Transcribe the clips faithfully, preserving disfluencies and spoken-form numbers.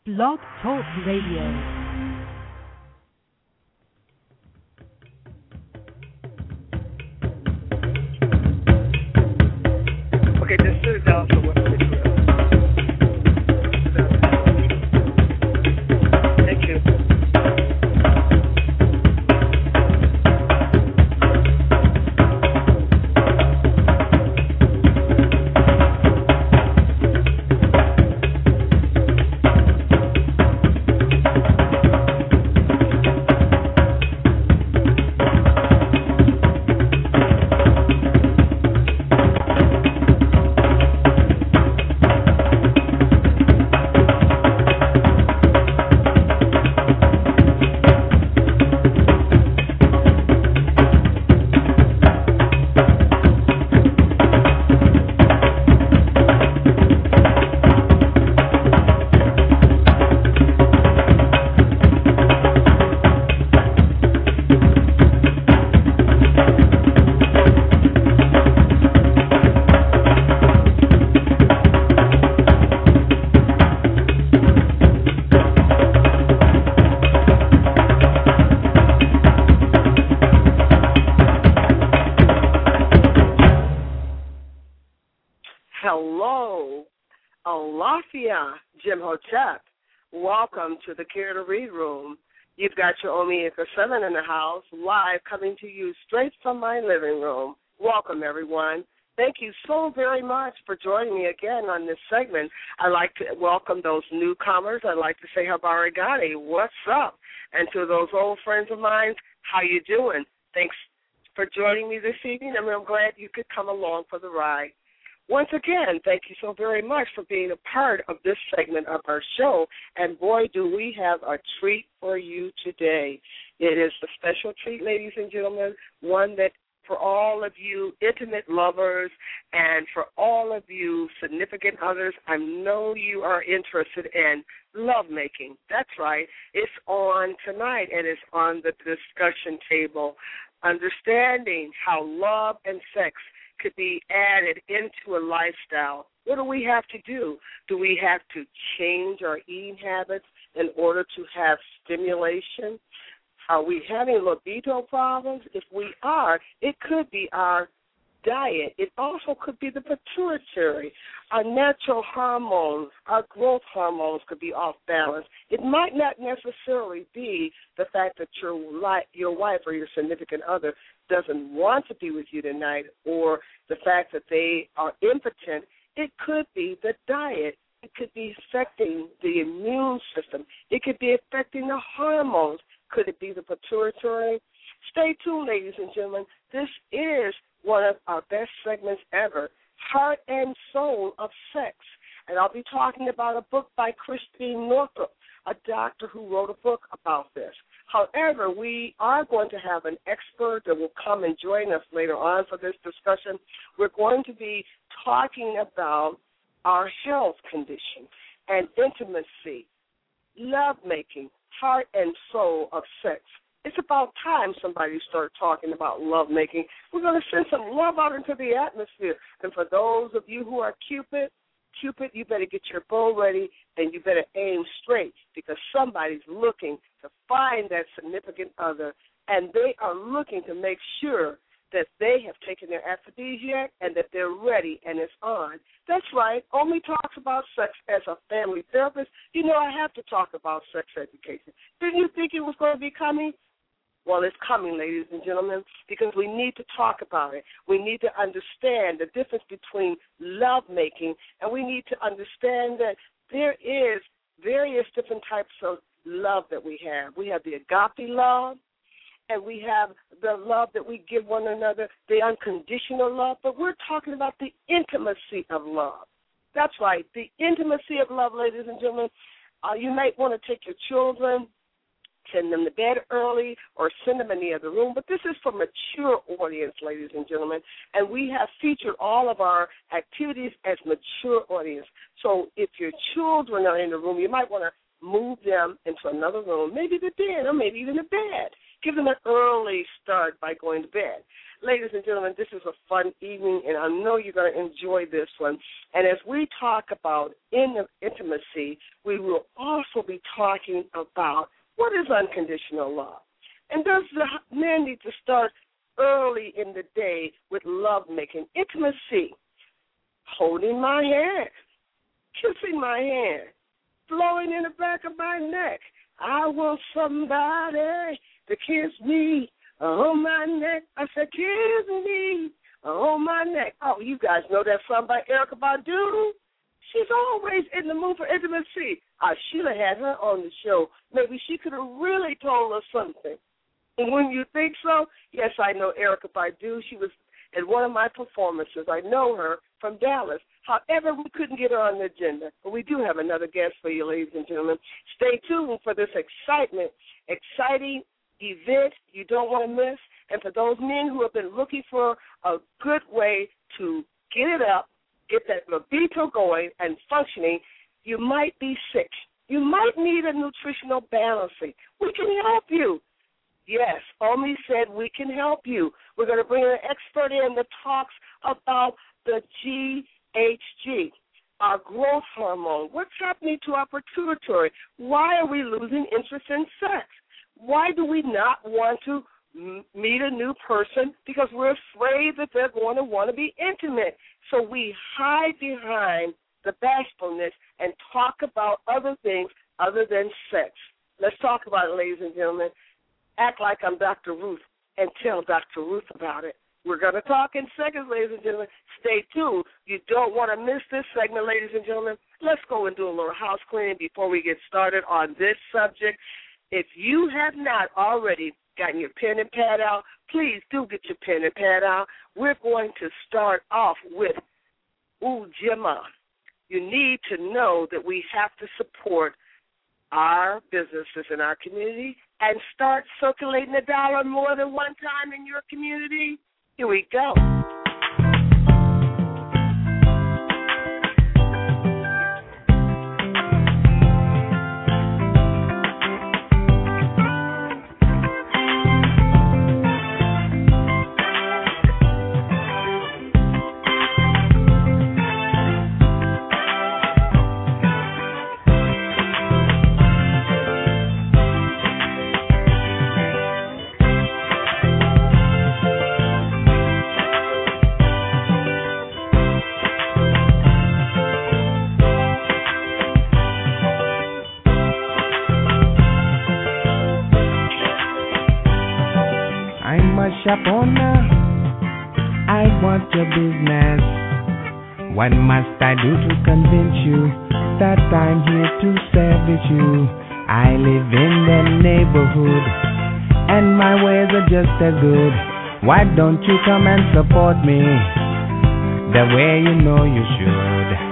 Blog Talk Radio. Okay, just sit it down so what we do. Thank you. Hello, Alafia, Jim Hotep. Welcome to the Care to Read Room. You've got your Omi Seven in the house, live coming to you straight from my living room. Welcome, everyone. Thank you so very much for joining me again on this segment. I'd like to welcome those newcomers. I'd like to say Habarigani, what's up? And to those old friends of mine, how you doing? Thanks for joining me this evening, and I'm glad you could come along for the ride. Once again, thank you so very much for being a part of this segment of our show. And boy, do we have a treat for you today. It is a special treat, ladies and gentlemen, one that for all of you intimate lovers and for all of you significant others, I know you are interested in lovemaking. That's right. It's on tonight, and it's on the discussion table, understanding how love and sex could be added into a lifestyle. What do we have to do? Do we have to change our eating habits in order to have stimulation? Are we having libido problems? If we are, it could be our diet. It also could be the pituitary. Our natural hormones, our growth hormones could be off balance. It might not necessarily be the fact that your li- your wife or your significant other doesn't want to be with you tonight, or the fact that they are impotent. It could be the diet. It could be affecting the immune system. It could be affecting the hormones. Could it be the pituitary? Stay tuned, ladies and gentlemen. This is one of our best segments ever, Heart and Soul of Sex. And I'll be talking about a book by Christine Northrup, a doctor who wrote a book about this. However, we are going to have an expert that will come and join us later on for this discussion. We're going to be talking about our health condition and intimacy, lovemaking, heart and soul of sex. It's about time somebody started talking about lovemaking. We're going to send some love out into the atmosphere. And for those of you who are Cupid, Cupid, you better get your bow ready and you better aim straight, because somebody's looking to find that significant other, and they are looking to make sure that they have taken their aphrodisiac and that they're ready and it's on. That's right. Omi talks about sex as a family therapist. You know, I have to talk about sex education. Didn't you think it was going to be coming? Well, it's coming, ladies and gentlemen, because we need to talk about it. We need to understand the difference between lovemaking, and we need to understand that there is various different types of love that we have. We have the agape love, and we have the love that we give one another, the unconditional love, but we're talking about the intimacy of love. That's right, the intimacy of love, ladies and gentlemen. Uh, you might want to take your children, send them to bed early, or send them in the other room. But this is for mature audience, ladies and gentlemen, and we have featured all of our activities as mature audience. So if your children are in the room, you might want to move them into another room, maybe the bed or maybe even the bed. Give them an early start by going to bed. Ladies and gentlemen, this is a fun evening, and I know you're going to enjoy this one. And as we talk about in intimacy, we will also be talking about what is unconditional love. And does the man need to start early in the day with love-making, intimacy, holding my hand, kissing my hand, blowing in the back of my neck. I want somebody to kiss me on my neck. I said, kiss me on my neck. Oh, you guys know that song by Erykah Badu? She's always in the mood for intimacy. I should have had her on the show. Maybe she could have really told us something. And when you think so, yes, I know Erykah Badu. She was at one of my performances. I know her from Dallas. However, we couldn't get her on the agenda. But we do have another guest for you, ladies and gentlemen. Stay tuned for this excitement, exciting event you don't want to miss. And for those men who have been looking for a good way to get it up, get that libido going and functioning, you might be sick. You might need a nutritional balancing. We can help you. Yes, Omi said we can help you. We're going to bring an expert in that talks about the G H G, our growth hormone. What's happening to our pituitary? Why are we losing interest in sex? Why do we not want to m- meet a new person? Because we're afraid that they're going to want to be intimate. So we hide behind the bashfulness and talk about other things other than sex. Let's talk about it, ladies and gentlemen. Act like I'm Doctor Ruth and tell Doctor Ruth about it. We're going to talk in seconds, ladies and gentlemen. Stay tuned. You don't want to miss this segment, ladies and gentlemen. Let's go and do a little house cleaning before we get started on this subject. If you have not already gotten your pen and pad out, please do get your pen and pad out. We're going to start off with Ujima. You need to know that we have to support our businesses in our community and start circulating the dollar more than one time in your community. Here we go. Shop owner, I want your business. What must I do to convince you that I'm here to service you? I live in the neighborhood and my ways are just as good. Why don't you come and support me the way you know you should?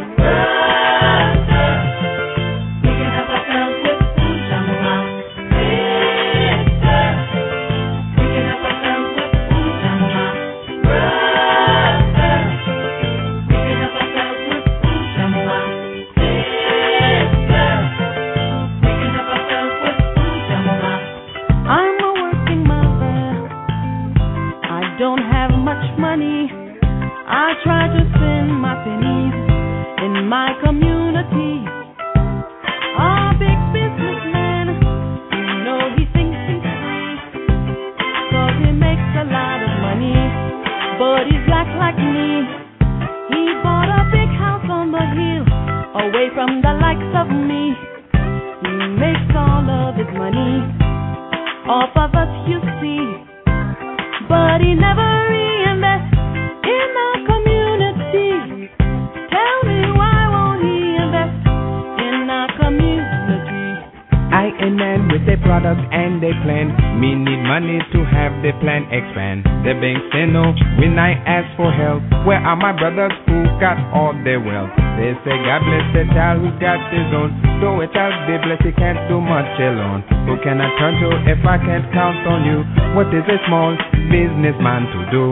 My brothers who got all their wealth, they say God bless the child who got his own. Though a child be blessed, he can't do much alone. Who can I turn to if I can't count on you? What is a small businessman to do?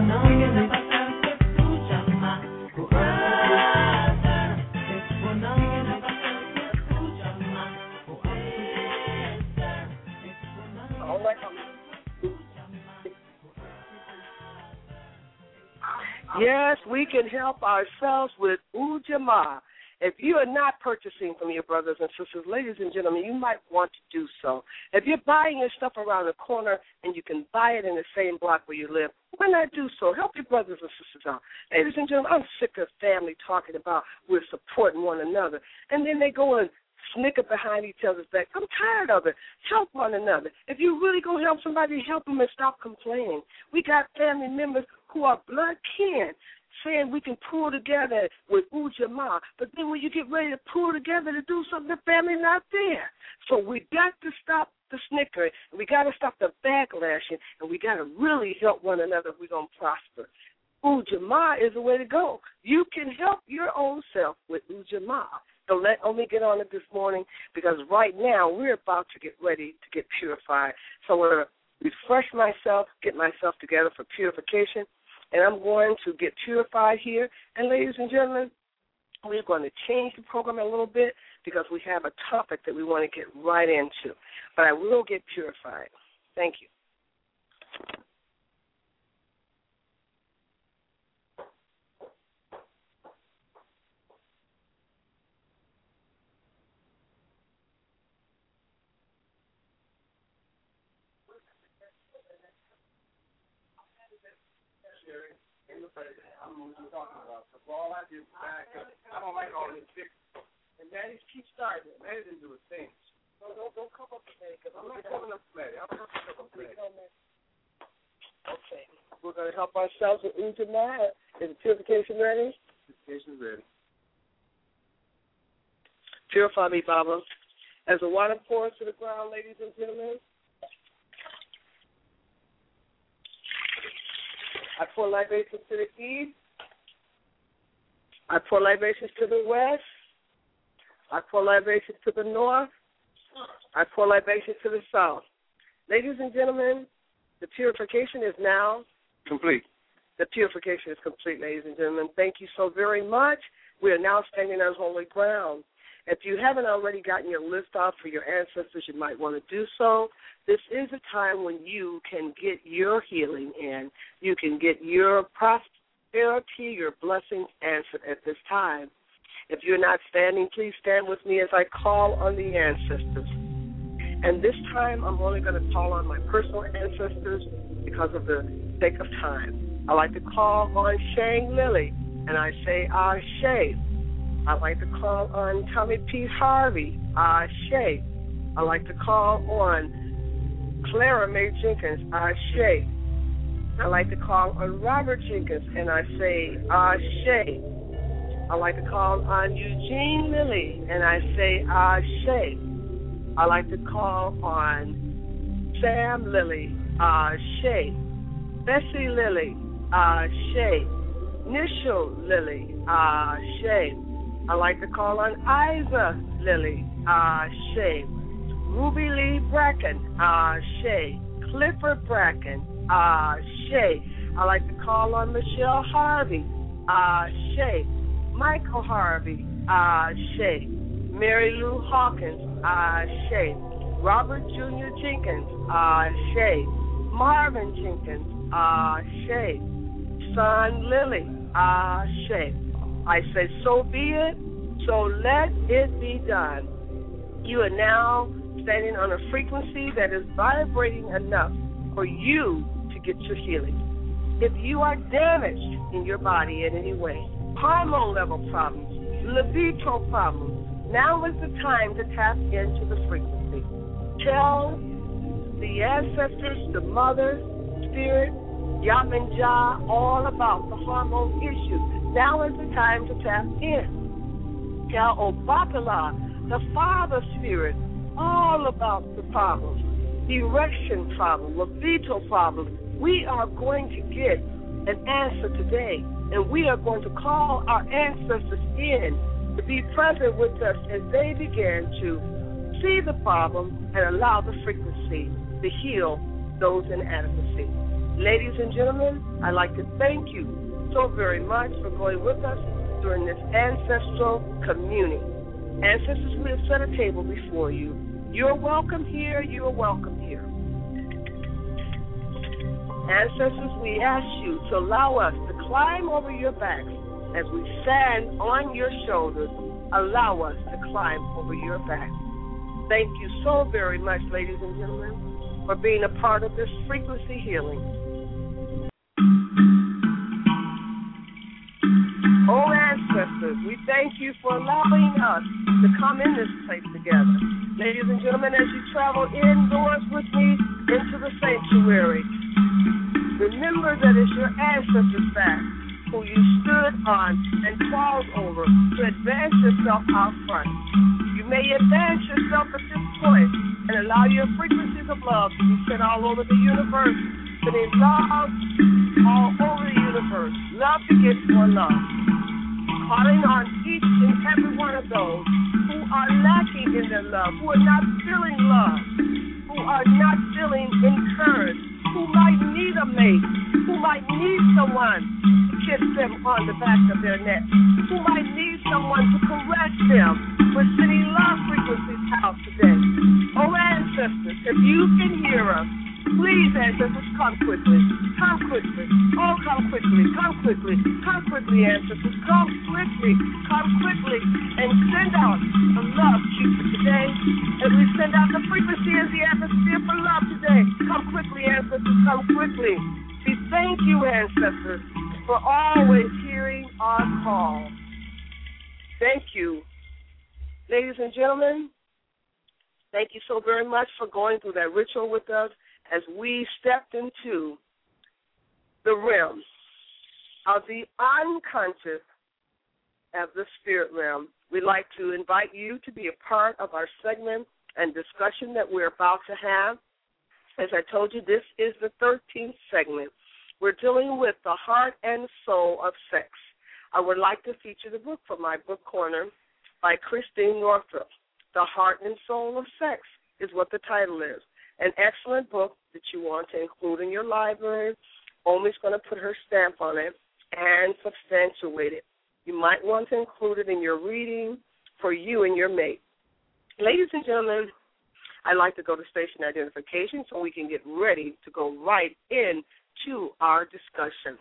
Yes, we can help ourselves with Ujamaa. If you are not purchasing from your brothers and sisters, ladies and gentlemen, you might want to do so. If you're buying your stuff around the corner and you can buy it in the same block where you live, why not do so? Help your brothers and sisters out. Ladies and gentlemen, I'm sick of family talking about we're supporting one another, and then they go and snicker behind each other's back. I'm tired of it. Help one another. If you really going to help somebody, help them and stop complaining. We got family members who are blood kin saying we can pull together with Ujamaa, but then when you get ready to pull together to do something, the family's not there. So we got to stop the snickering, and we got to stop the backlashing, and we got to really help one another if we're going to prosper. Ujamaa is the way to go. You can help your own self with Ujamaa. So let only get on it this morning, because right now we're about to get ready to get purified. So I'm going to refresh myself, get myself together for purification, and I'm going to get purified here. And ladies and gentlemen, we're going to change the program a little bit because we have a topic that we want to get right into. But I will get purified. Thank you. I'm talking about. So all I do is back up. I don't like all this shit. And Maddie keep starting it. Maddie didn't do a thing. No, don't, don't come up to me, because I'm not coming up to Maddie. I'm not coming up to Maddie. Okay. We're going to help ourselves with Ujamaa. Is the purification ready? Purification ready. Purify me, Baba. As the water pours to the ground, ladies and gentlemen, I pour libations to the east. I pour libations to the west. I pour libations to the north. I pour libations to the south. Ladies and gentlemen, the purification is now complete. The purification is complete, ladies and gentlemen. Thank you so very much. We are now standing on holy ground. If you haven't already gotten your list off for your ancestors, you might want to do so. This is a time when you can get your healing in. You can get your prosperity, your blessings answered at this time. If you're not standing, please stand with me as I call on the ancestors. And this time, I'm only going to call on my personal ancestors because of the sake of time. I like to call on Shang Lily, and I say Ashe. I like to call on Tommy P. Harvey, Ashe. I like to call on Clara Mae Jenkins, Ashe. I like to call on Robert Jenkins, and I say Ashe. I like to call on Eugene Lilly, and I say Ashe. I like to call on Sam Lilly, Ashe. Bessie Lilly, Ashe. Nishal Lilly, Ashe. I like to call on Isa Lilly, Ashe. Ruby Lee Bracken, Ashe. Clifford Bracken, Ashe. I like to call on Michelle Harvey, Ashe. Michael Harvey, Ashe. Mary Lou Hawkins, Ashe. Robert Junior Jenkins, Ashe. Marvin Jenkins, Ashe. Son Lily, Ashe. I say, so be it, so let it be done. You are now standing on a frequency that is vibrating enough for you to get your healing. If you are damaged in your body in any way, hormone level problems, libido problems, now is the time to tap into the frequency. Tell the ancestors, the mother, spirit, Yaman Jah, all about the hormone issues. Now is the time to tap in. Tell Obatala, the Father Spirit, all about the problems, erection problem, libido problem. We are going to get an answer today, and we are going to call our ancestors in to be present with us as they begin to see the problem and allow the frequency to heal those inadequacies. Ladies and gentlemen, I'd like to thank you so very much for going with us during this ancestral communing. Ancestors, we have set a table before you. You're welcome here. You are welcome here. Ancestors, we ask you to allow us to climb over your backs as we stand on your shoulders. Allow us to climb over your back. Thank you so very much, ladies and gentlemen, for being a part of this frequency healing. Oh, ancestors, we thank you for allowing us to come in this place together. Ladies and gentlemen, as you travel indoors with me into the sanctuary, remember that it's your ancestors back who you stood on and crawled over to advance yourself out front. You may advance yourself at this point and allow your frequencies of love to be sent all over the universe, sending love all over the universe. Love begets more love. Calling on each and every one of those who are lacking in their love, who are not feeling love, who are not feeling encouraged, who might need a mate, who might need someone to kiss them on the back of their neck, who might need someone to caress them. We're sending love frequencies out today. Oh, ancestors, if you can hear us, please, ancestors, come quickly. Come quickly. Oh, come quickly. Come quickly. Come quickly, ancestors. Come quickly. Come quickly. And send out the love sheet for today. And we send out the frequency and the atmosphere for love today. Come quickly, ancestors. Come quickly. We thank you, ancestors, for always hearing our call. Thank you. Ladies and gentlemen, thank you so very much for going through that ritual with us as we stepped into the realm of the unconscious of the spirit realm. We'd like to invite you to be a part of our segment and discussion that we're about to have. As I told you, this is the thirteenth segment. We're dealing with the heart and soul of sex. I would like to feature the book from my book corner by Christine Northrup. The Heart and Soul of Sex is what the title is. An excellent book that you want to include in your library. Omi's going to put her stamp on it and substantiate it. You might want to include it in your reading for you and your mate. Ladies and gentlemen, I'd like to go to station identification so we can get ready to go right into our discussion.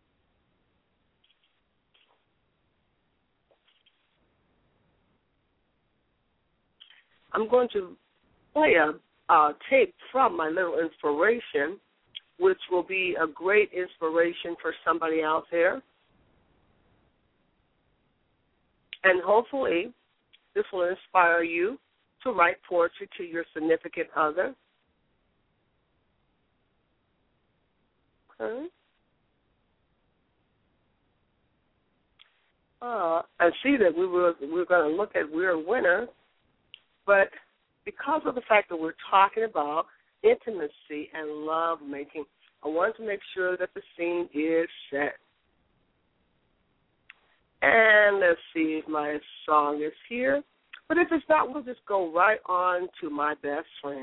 I'm going to play a uh, tape from my little inspiration, which will be a great inspiration for somebody out there. And hopefully this will inspire you to write poetry to your significant other. Okay. Uh, I see that we were we we're going to look at We're a Winner, but because of the fact that we're talking about intimacy and love making, I wanted to make sure that the scene is set. And let's see if my song is here. But if it's not, we'll just go right on to My Best Friend.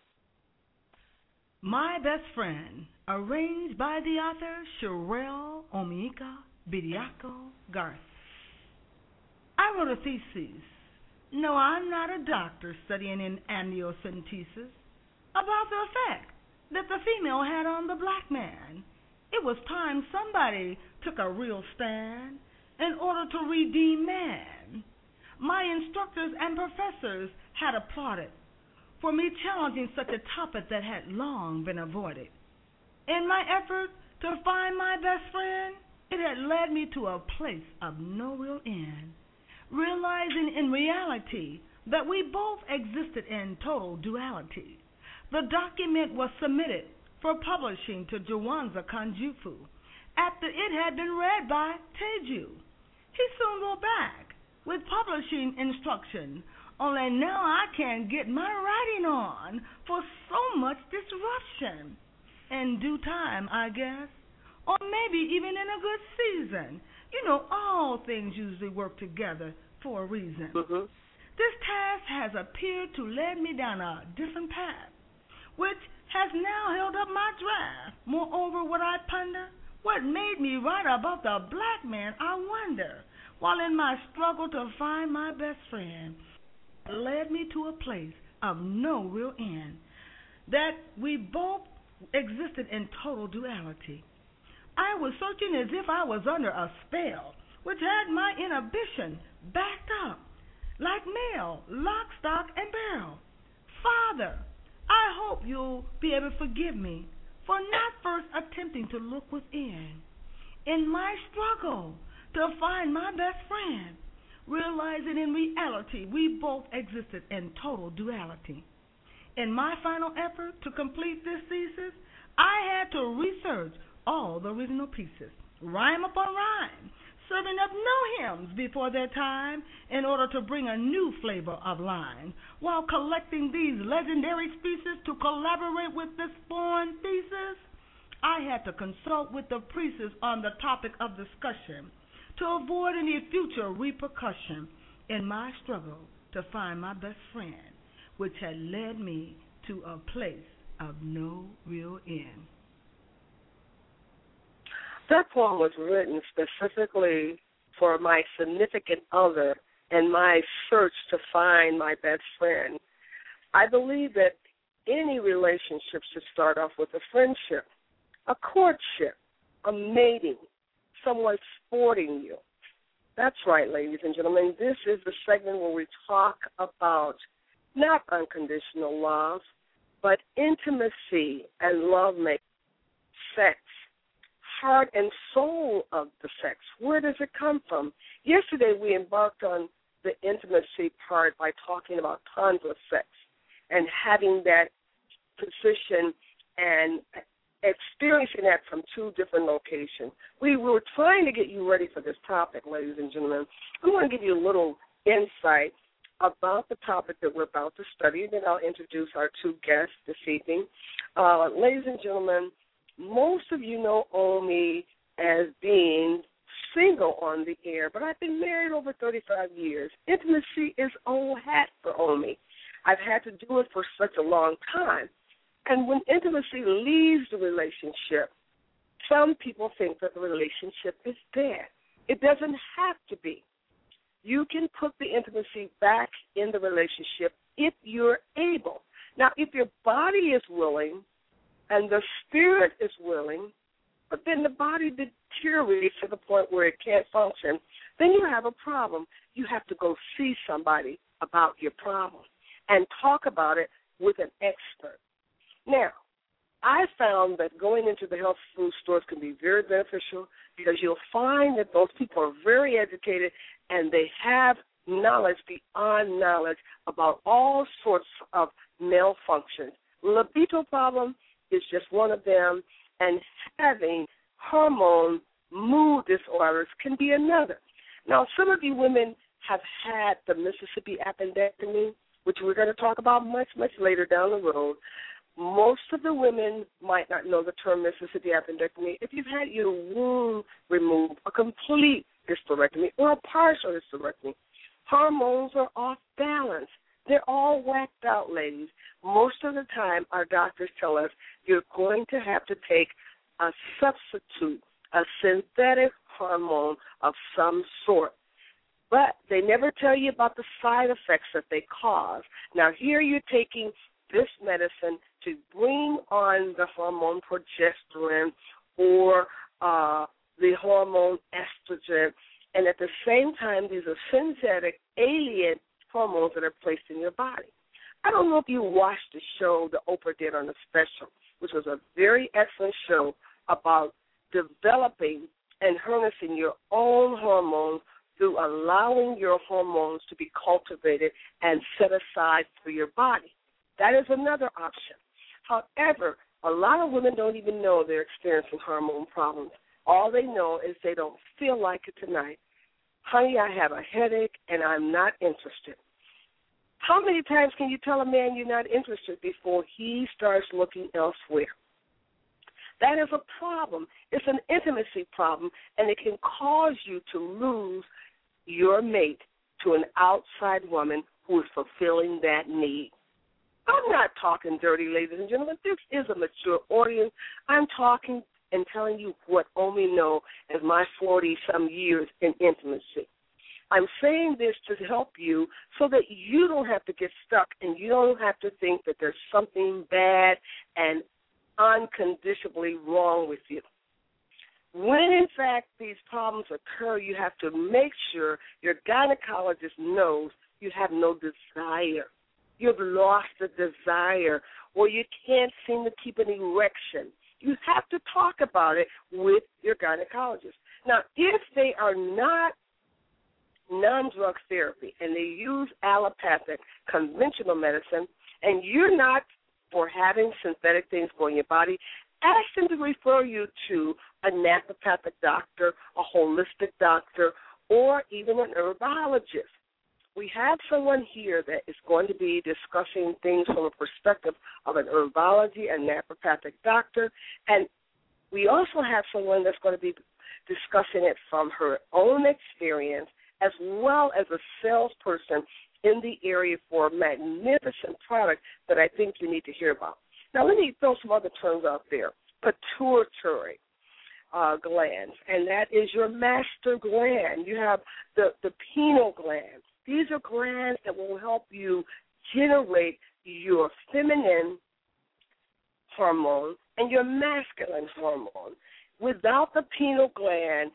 My Best Friend, arranged by the author Sherelle Omiika Bediako Garth. I wrote a thesis. No, I'm not a doctor studying in amniocentesis about the effect that the female had on the black man. It was time somebody took a real stand in order to redeem man. My instructors and professors had applauded for me challenging such a topic that had long been avoided. In my effort to find my best friend, it had led me to a place of no real end, realizing in reality that we both existed in total duality. The document was submitted for publishing to Jawanza Kanjufu after it had been read by Teju. He soon wrote back with publishing instruction, only now I can't get my writing on for so much disruption. In due time, I guess, or maybe even in a good season. You know, all things usually work together for a reason. Mm-hmm. This task has appeared to lead me down a different path, which has now held up my draft. Moreover, what I ponder, what made me write about the black man, I wonder, while in my struggle to find my best friend, led me to a place of no real end, that we both existed in total duality. I was searching as if I was under a spell, which had my inhibition backed up, like mail, lock, stock, and barrel. Father, I hope you'll be able to forgive me for not first attempting to look within. In my struggle to find my best friend, realizing in reality we both existed in total duality. In my final effort to complete this thesis, I had to research all the original pieces, rhyme upon rhyme, serving up new hymns before their time in order to bring a new flavor of line, while collecting these legendary speeches to collaborate with this foreign thesis. I had to consult with the priestess on the topic of discussion to avoid any future repercussion in my struggle to find my best friend, which had led me to a place of no real end. That poem was written specifically for my significant other and my search to find my best friend. I believe that any relationship should start off with a friendship, a courtship, a mating, someone sporting you. That's right, ladies and gentlemen. This is the segment where we talk about not unconditional love, but intimacy and lovemaking, sex, heart and soul of the sex. Where does it come from? Yesterday we embarked on the intimacy part by talking about tons of sex and having that position and experiencing that from two different locations. We were trying to get you ready for this topic, ladies and gentlemen. I want to give you a little insight about the topic that we're about to study, and then I'll introduce our two guests this evening. Uh, ladies and gentlemen, most of you know Omi as being single on the air, but I've been married over thirty-five years. Intimacy is old hat for Omi. I've had to do it for such a long time. And when intimacy leaves the relationship, some people think that the relationship is dead. It doesn't have to be. You can put the intimacy back in the relationship if you're able. Now, if your body is willing and the spirit is willing, but then the body deteriorates to the point where it can't function, then you have a problem. You have to go see somebody about your problem and talk about it with an expert. Now, I found that going into the health food stores can be very beneficial because you'll find that those people are very educated and they have knowledge beyond knowledge about all sorts of malfunctions. Libido problem is just one of them, and having hormone mood disorders can be another. Now, some of you women have had the Mississippi appendectomy, which we're going to talk about much, much later down the road. Most of the women might not know the term Mississippi appendectomy. If you've had your womb removed, a complete hysterectomy or a partial hysterectomy, hormones are off balance. They're all whacked out, ladies. Most of the time, our doctors tell us you're going to have to take a substitute, a synthetic hormone of some sort. But they never tell you about the side effects that they cause. Now, here you're taking this medicine to bring on the hormone progesterone or uh, the hormone estrogen, and at the same time, these are synthetic alien hormones that are placed in your body. I don't know if you watched the show that Oprah did on The Special, which was a very excellent show about developing and harnessing your own hormones through allowing your hormones to be cultivated and set aside for your body. That is another option. However, a lot of women don't even know they're experiencing hormone problems. All they know is they don't feel like it tonight. Honey, I have a headache and I'm not interested. How many times can you tell a man you're not interested before he starts looking elsewhere? That is a problem. It's an intimacy problem, and it can cause you to lose your mate to an outside woman who is fulfilling that need. I'm not talking dirty, ladies and gentlemen. This is a mature audience. I'm talking and telling you what Omi know as my forty-some years in intimacy. I'm saying this to help you so that you don't have to get stuck and you don't have to think that there's something bad and unconditionally wrong with you. When, in fact, these problems occur, you have to make sure your gynecologist knows you have no desire. You've lost the desire, or you can't seem to keep an erection. You have to talk about it with your gynecologist. Now, if they are not non-drug therapy and they use allopathic, conventional medicine, and you're not for having synthetic things go in your body, ask them to refer you to a naturopathic doctor, a holistic doctor, or even an herbologist. We have someone here that is going to be discussing things from a perspective of an herbology and naturopathic doctor, and we also have someone that's going to be discussing it from her own experience as well as a salesperson in the area for a magnificent product that I think you need to hear about. Now, let me throw some other terms out there. Pituitary uh, glands, and that is your master gland. You have the, the pineal gland. These are glands that will help you generate your feminine hormone and your masculine hormone. Without the pineal gland,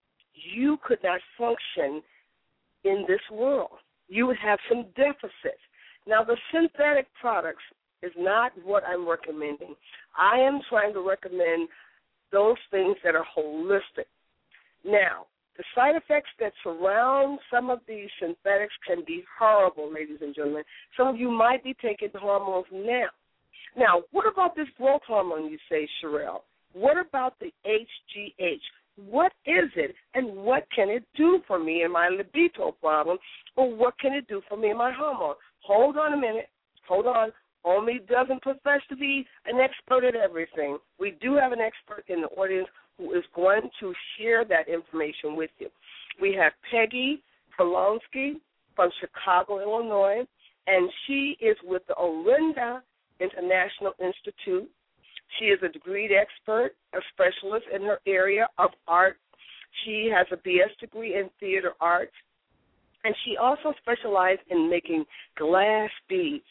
you could not function in this world. You would have some deficits. Now, the synthetic products is not what I'm recommending. I am trying to recommend those things that are holistic. Now, the side effects that surround some of these synthetics can be horrible, ladies and gentlemen. Some of you might be taking hormones now. Now, what about this growth hormone, you say, Sherelle? What about the H G H? What is it, and what can it do for me in my libido problem, or what can it do for me in my hormone? Hold on a minute. Hold on. Omi doesn't profess to be an expert at everything. We do have an expert in the audience who is going to share that information with you. We have Peggy Polonsky from Chicago, Illinois, and she is with the Orinda International Institute. She is a degreed expert, a specialist in her area of art. She has a B S degree in theater arts, and she also specialized in making glass beads,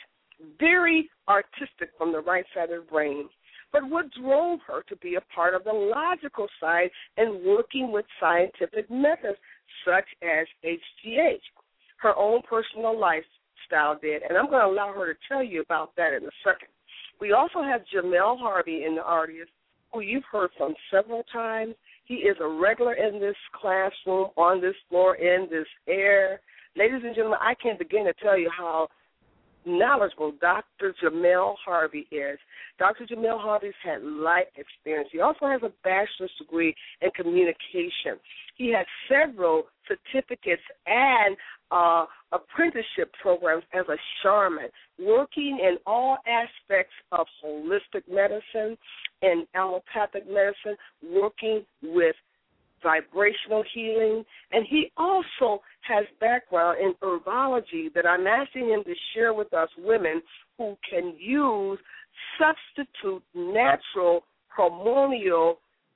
very artistic from the right side of the brain. But what drove her to be a part of the logical side and working with scientific methods such as H G H? Her own personal lifestyle did, and I'm going to allow her to tell you about that in a second. We also have Jamel Harvey in the audience, who you've heard from several times. He is a regular in this classroom, on this floor, in this air. Ladies and gentlemen, I can't begin to tell you how knowledgeable Doctor Jamel Harvey is. Doctor Jamel Harvey's had life experience. He also has a bachelor's degree in communication. He has several certificates and uh, apprenticeship programs as a shaman, working in all aspects of holistic medicine and allopathic medicine, working with vibrational healing, and he also has background in herbology that I'm asking him to share with us women who can use substitute natural hormonal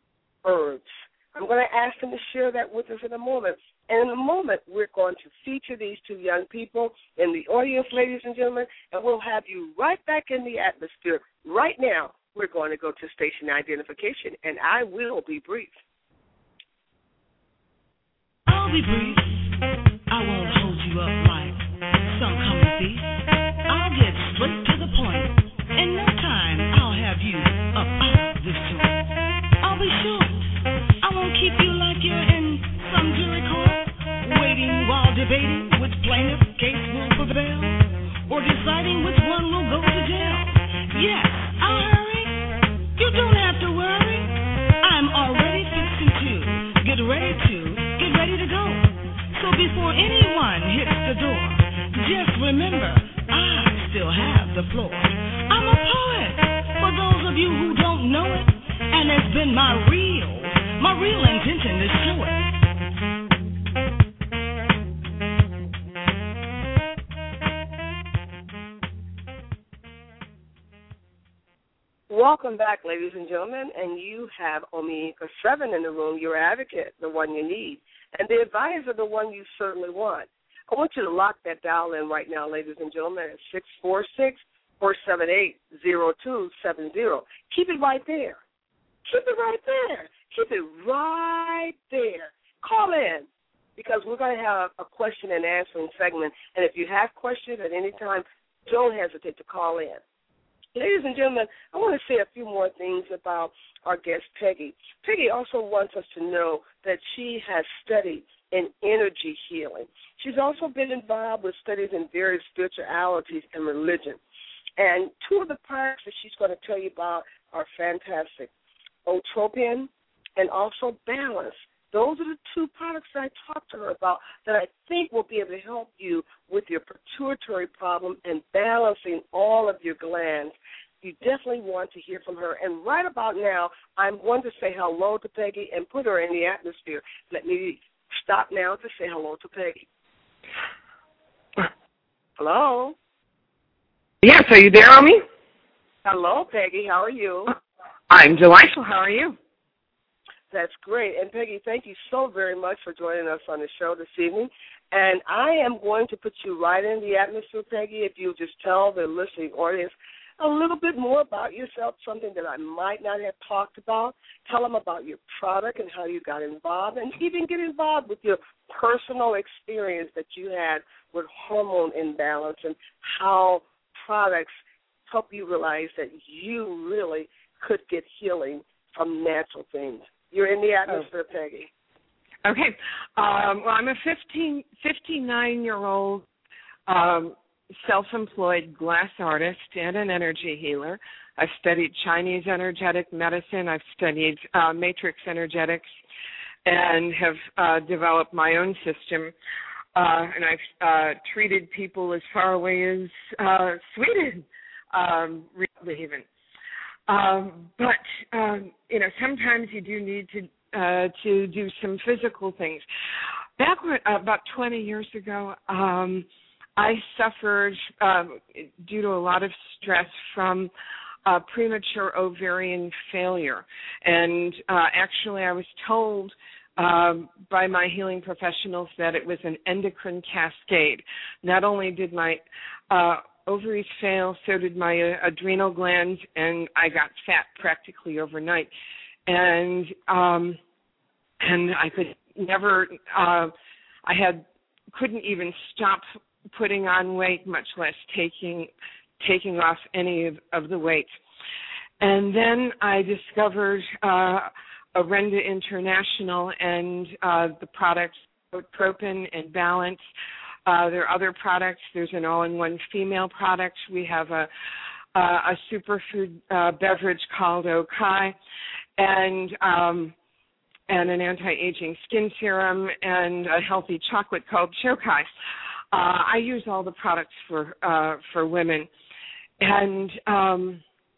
herbs. I'm going to ask him to share that with us in a moment. And in a moment, we're going to feature these two young people in the audience, ladies and gentlemen, and we'll have you right back in the atmosphere. Right now, we're going to go to station identification, and I will be brief. I'll be brief. I won't hold you up like some common thief. I'll get straight to the point. In no time, I'll have you up out of this joint. I'll be short. I won't keep you like you're in some jury court, waiting while debating which plaintiff's case will prevail, or deciding which one will go to jail. Yes, I'll hurry. You don't have to worry. I'm already fixing to get ready to get ready to go. So before anyone hits the door, just remember, I still have the floor. I'm a poet, for those of you who don't know it, and it's been my real, my real intention to show it. welcome back, ladies and gentlemen. And you have Omega seven in the room, your advocate, the one you need. And the advisor, the one you certainly want. I want you to lock that dial in right now, ladies and gentlemen, at six four six, four seven eight, zero two seven zero. Keep it right there. Keep it right there. Keep it right there. Call in, because we're going to have a question and answering segment. And if you have questions at any time, don't hesitate to call in. Ladies and gentlemen, I want to say a few more things about our guest, Peggy. Peggy also wants us to know that she has studied in energy healing. She's also been involved with studies in various spiritualities and religion. And two of the products that she's going to tell you about are fantastic: Otropian and also Balance. Those are the two products that I talked to her about that I think will be able to help you with your pituitary problem and balancing all of your glands. You definitely want to hear from her. And right about now, I'm going to say hello to Peggy and put her in the atmosphere. Let me stop now to say hello to Peggy. Hello? Yes, are you there, Omi? Hello, Peggy. How are you? I'm delightful. How are you? That's great. And, Peggy, thank you so very much for joining us on the show this evening. And I am going to put you right in the atmosphere, Peggy, if you'll just tell the listening audience a little bit more about yourself, something that I might not have talked about. Tell them about your product and how you got involved, and even get involved with your personal experience that you had with hormone imbalance and how products help you realize that you really could get healing from natural things. You're in the atmosphere, oh. Peggy. Okay. Um, well, I'm a fifteen, fifty-nine-year-old um, self-employed glass artist and an energy healer. I've studied Chinese energetic medicine. I've studied uh, matrix energetics and have uh, developed my own system. Uh, and I've uh, treated people as far away as uh, Sweden, um, really even. Um, but, um, you know, sometimes you do need to uh, to do some physical things. Back when, uh, about twenty years ago, um, I suffered, uh, due to a lot of stress, from uh, premature ovarian failure. And uh, actually I was told um, by my healing professionals that it was an endocrine cascade. Not only did my uh, ovaries fail, so did my uh, adrenal glands, and I got fat practically overnight. And um, and I could never, uh, I had couldn't even stop putting on weight, much less taking taking off any of, of the weight. And then I discovered uh, Orenda International and uh, the products Otropian and Balance. Uh, there are other products. There's an all-in-one female product. We have a, a, a superfood uh, beverage called Okai, and um, and an anti-aging skin serum, and a healthy chocolate called Chokai. Uh, I use all the products for uh, for women, and um,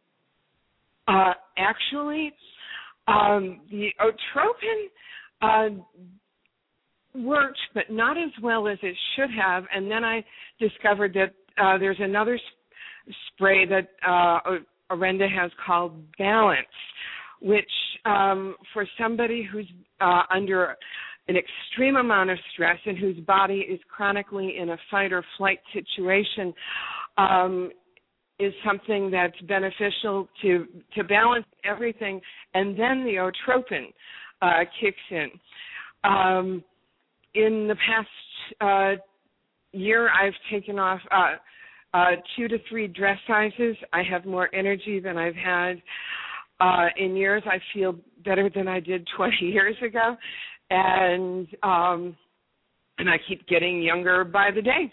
uh, actually, um, the Otropian uh, worked, but not as well as it should have. And then I discovered that uh, there's another sp- spray that uh, Orenda has called Balance, which um, for somebody who's uh, under an extreme amount of stress and whose body is chronically in a fight or flight situation, um, is something that's beneficial to to balance everything. And then the Otropian uh, kicks in. Um, in the past uh, year, I've taken off uh, uh, two to three dress sizes. I have more energy than I've had uh, in years. I feel better than I did twenty years ago. And um, and I keep getting younger by the day.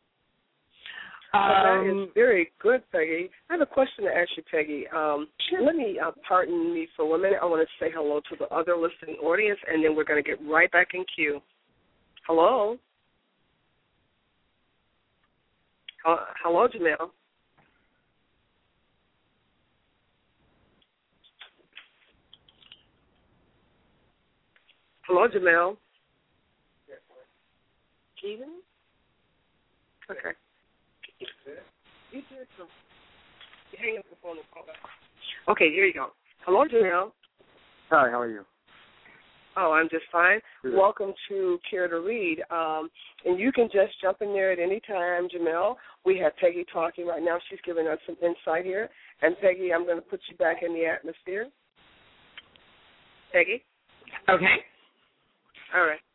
Um, well, that is Um, very good, Peggy. I have a question to ask you, Peggy. Um, Sure. Let me, uh, pardon me for one minute. I want to say hello to the other listening audience, and then we're going to get right back in queue. Hello? Uh, hello, Jamel. Hello, Jamel. Keegan? Okay. You did some. You hang up the phone and call back. Okay, here you go. Hello, Jamel. Hi, how are you? Oh, I'm just fine. Good. Welcome to Care to Read. Um, and you can just jump in there at any time, Jamel. We have Peggy talking right now. She's giving us some insight here. And, Peggy, I'm going to put you back in the atmosphere. Peggy? Okay. All right.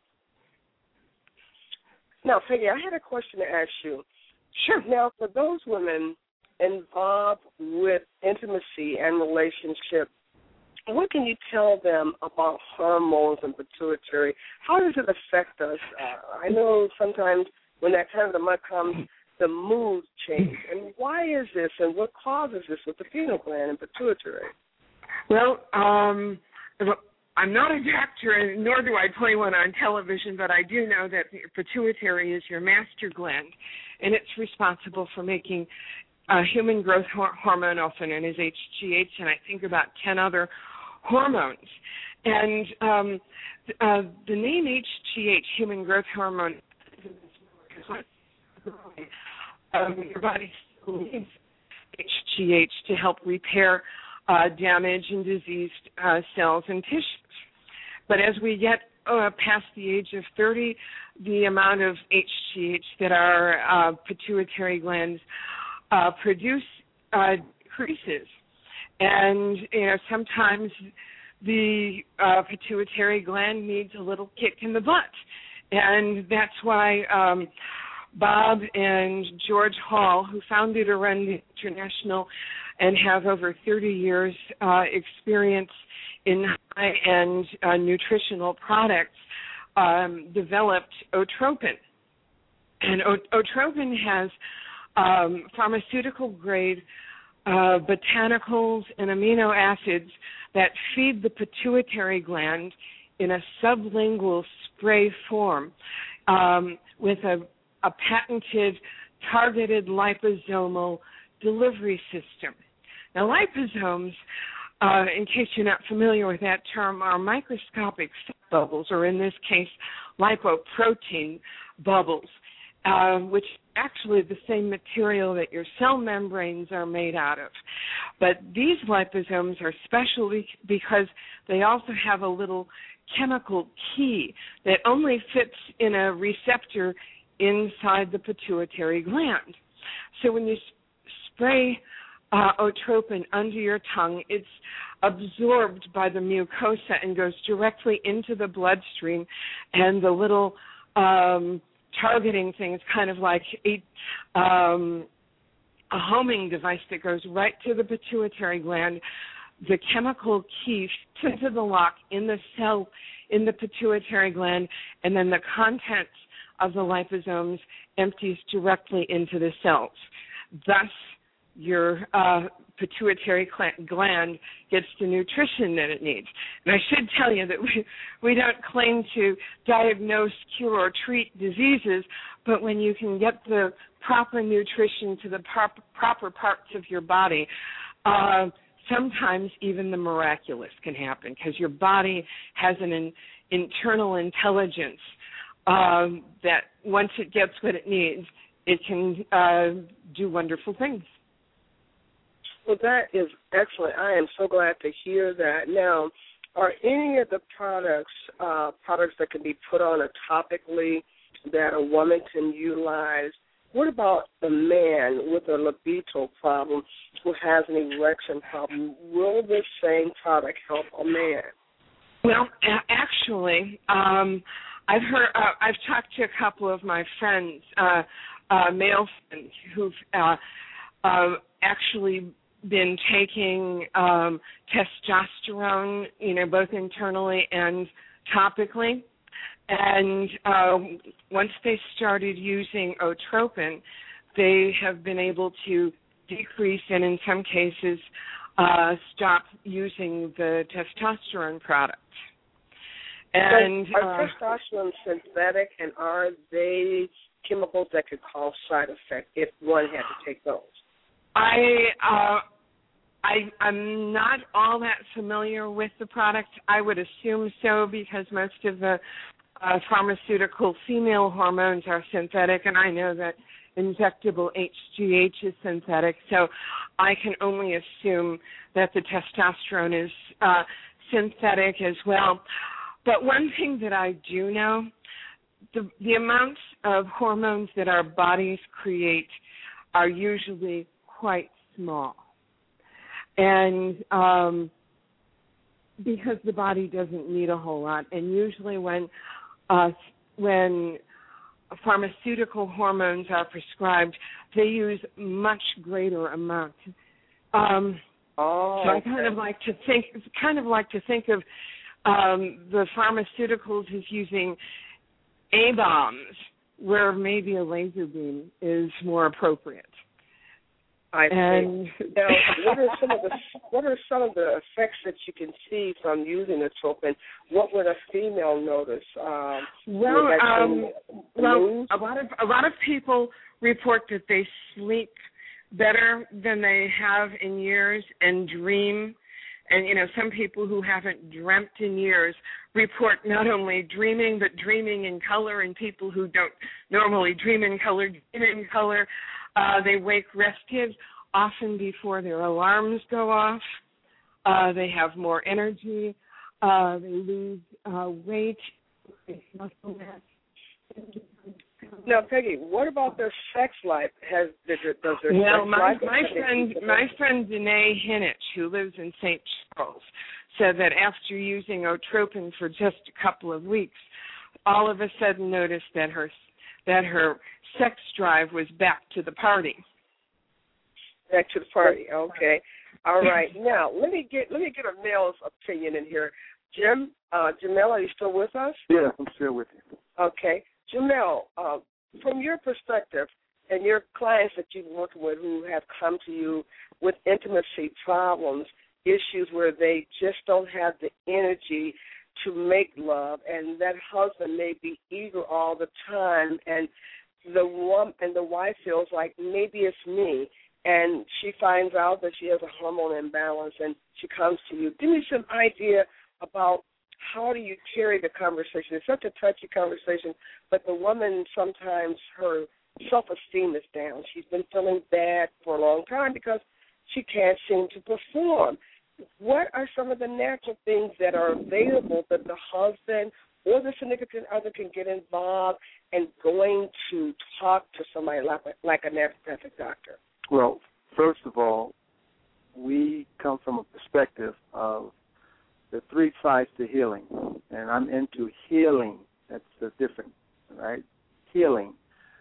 Now, Peggy, I had a question to ask you. Sure. Now, for those women involved with intimacy and relationship, what can you tell them about hormones and pituitary? How does it affect us? Uh, I know sometimes when that time of the month comes, the moods change. And why is this, and what causes this with the pineal gland and pituitary? Well, um, I'm not a doctor, nor do I play one on television, but I do know that your pituitary is your master gland, and it's responsible for making uh, human growth hor- hormone, also known as H G H, and I think about ten other hormones. And um, uh, the name H G H, human growth hormone, um, your body still needs H G H to help repair uh, damaged and diseased uh, cells and tissues. But as we get uh, past the age of thirty, the amount of H G H that our uh, pituitary glands uh, produce uh, decreases. And, you know, sometimes the uh, pituitary gland needs a little kick in the butt. And that's why um, Bob and George Hall, who founded Arundi International and have over thirty years uh, experience in high-end uh, nutritional products, um, developed Otropin. And o- Otropin has um, pharmaceutical-grade Uh, botanicals and amino acids that feed the pituitary gland in a sublingual spray form um, with a, a patented targeted liposomal delivery system. Now, liposomes, uh, in case you're not familiar with that term, are microscopic fat bubbles, or in this case, lipoprotein bubbles, uh, which actually the same material that your cell membranes are made out of. But these liposomes are special because they also have a little chemical key that only fits in a receptor inside the pituitary gland. So when you spray uh, Otropin under your tongue, it's absorbed by the mucosa and goes directly into the bloodstream, and the little um, targeting thing is kind of like a, um, a homing device that goes right to the pituitary gland. The chemical key fits into the lock in the cell in the pituitary gland, and then the contents of the liposomes empties directly into the cells. Thus, your uh, pituitary gland gets the nutrition that it needs. And I should tell you that we, we don't claim to diagnose, cure, or treat diseases, but when you can get the proper nutrition to the prop- proper parts of your body, uh, sometimes even the miraculous can happen, because your body has an in, internal intelligence um, that once it gets what it needs, it can uh, do wonderful things. Well, that is excellent. I am so glad to hear that. Now, are any of the products uh, products that can be put on a topically that a woman can utilize? What about the man with a libido problem who has an erection problem? Will this same product help a man? Well, actually, um, I've heard. Uh, I've talked to a couple of my friends, uh, uh, male friends, who've uh, uh, actually been taking um, testosterone, you know, both internally and topically. And uh, once they started using Otropin, they have been able to decrease and, in some cases, uh, stop using the testosterone product. And so are uh, testosterone synthetic, and are they chemicals that could cause side effects if one had to take those? I, uh, I, I'm not all that familiar with the product. I would assume so, because most of the uh, pharmaceutical female hormones are synthetic, and I know that injectable H G H is synthetic, so I can only assume that the testosterone is uh, synthetic as well. But one thing that I do know, the, the amounts of hormones that our bodies create are usually quite small. And um, because the body doesn't need a whole lot, and usually when uh, when pharmaceutical hormones are prescribed, they use much greater amounts. Um, oh, so I kind of like to think, kind of like to think of um, the pharmaceuticals as using A-bombs, where maybe a laser beam is more appropriate. I and see. Now, what are some of the what are some of the effects that you can see from using the trope, and what would a female notice? Um, well, um, well, news? a lot of a lot of people report that they sleep better than they have in years and dream. And, you know, some people who haven't dreamt in years report not only dreaming, but dreaming in color, and people who don't normally dream in color, dream in color. Uh, they wake rested often before their alarms go off. Uh, they have more energy. Uh, they lose uh, weight. Muscle mass. Now, Peggy, what about their sex life? Has does their well, sex my, life? my friend, my friend Danae Hinnich, who lives in Saint Charles, said that after using Otropin for just a couple of weeks, all of a sudden noticed that her that her sex drive was back to the party. Back to the party. Okay. All right. Now let me get let me get a male's opinion in here. Jim, uh, Jamel, are you still with us? Yeah, I'm still with you. Okay. Jamel, uh, from your perspective and your clients that you've worked with who have come to you with intimacy problems, issues where they just don't have the energy to make love, and that husband may be eager all the time, and the one and the wife feels like maybe it's me, and she finds out that she has a hormone imbalance, and she comes to you. Give me some idea about how do you carry the conversation. It's such a touchy conversation, but the woman, sometimes her self-esteem is down. She's been feeling bad for a long time because she can't seem to perform. What are some of the natural things that are available that the husband or the significant other can get involved in going to talk to somebody like, like a naturopathic doctor? Well, first of all, we come from a perspective of the three sides to healing, and I'm into healing. That's the difference, right? Healing.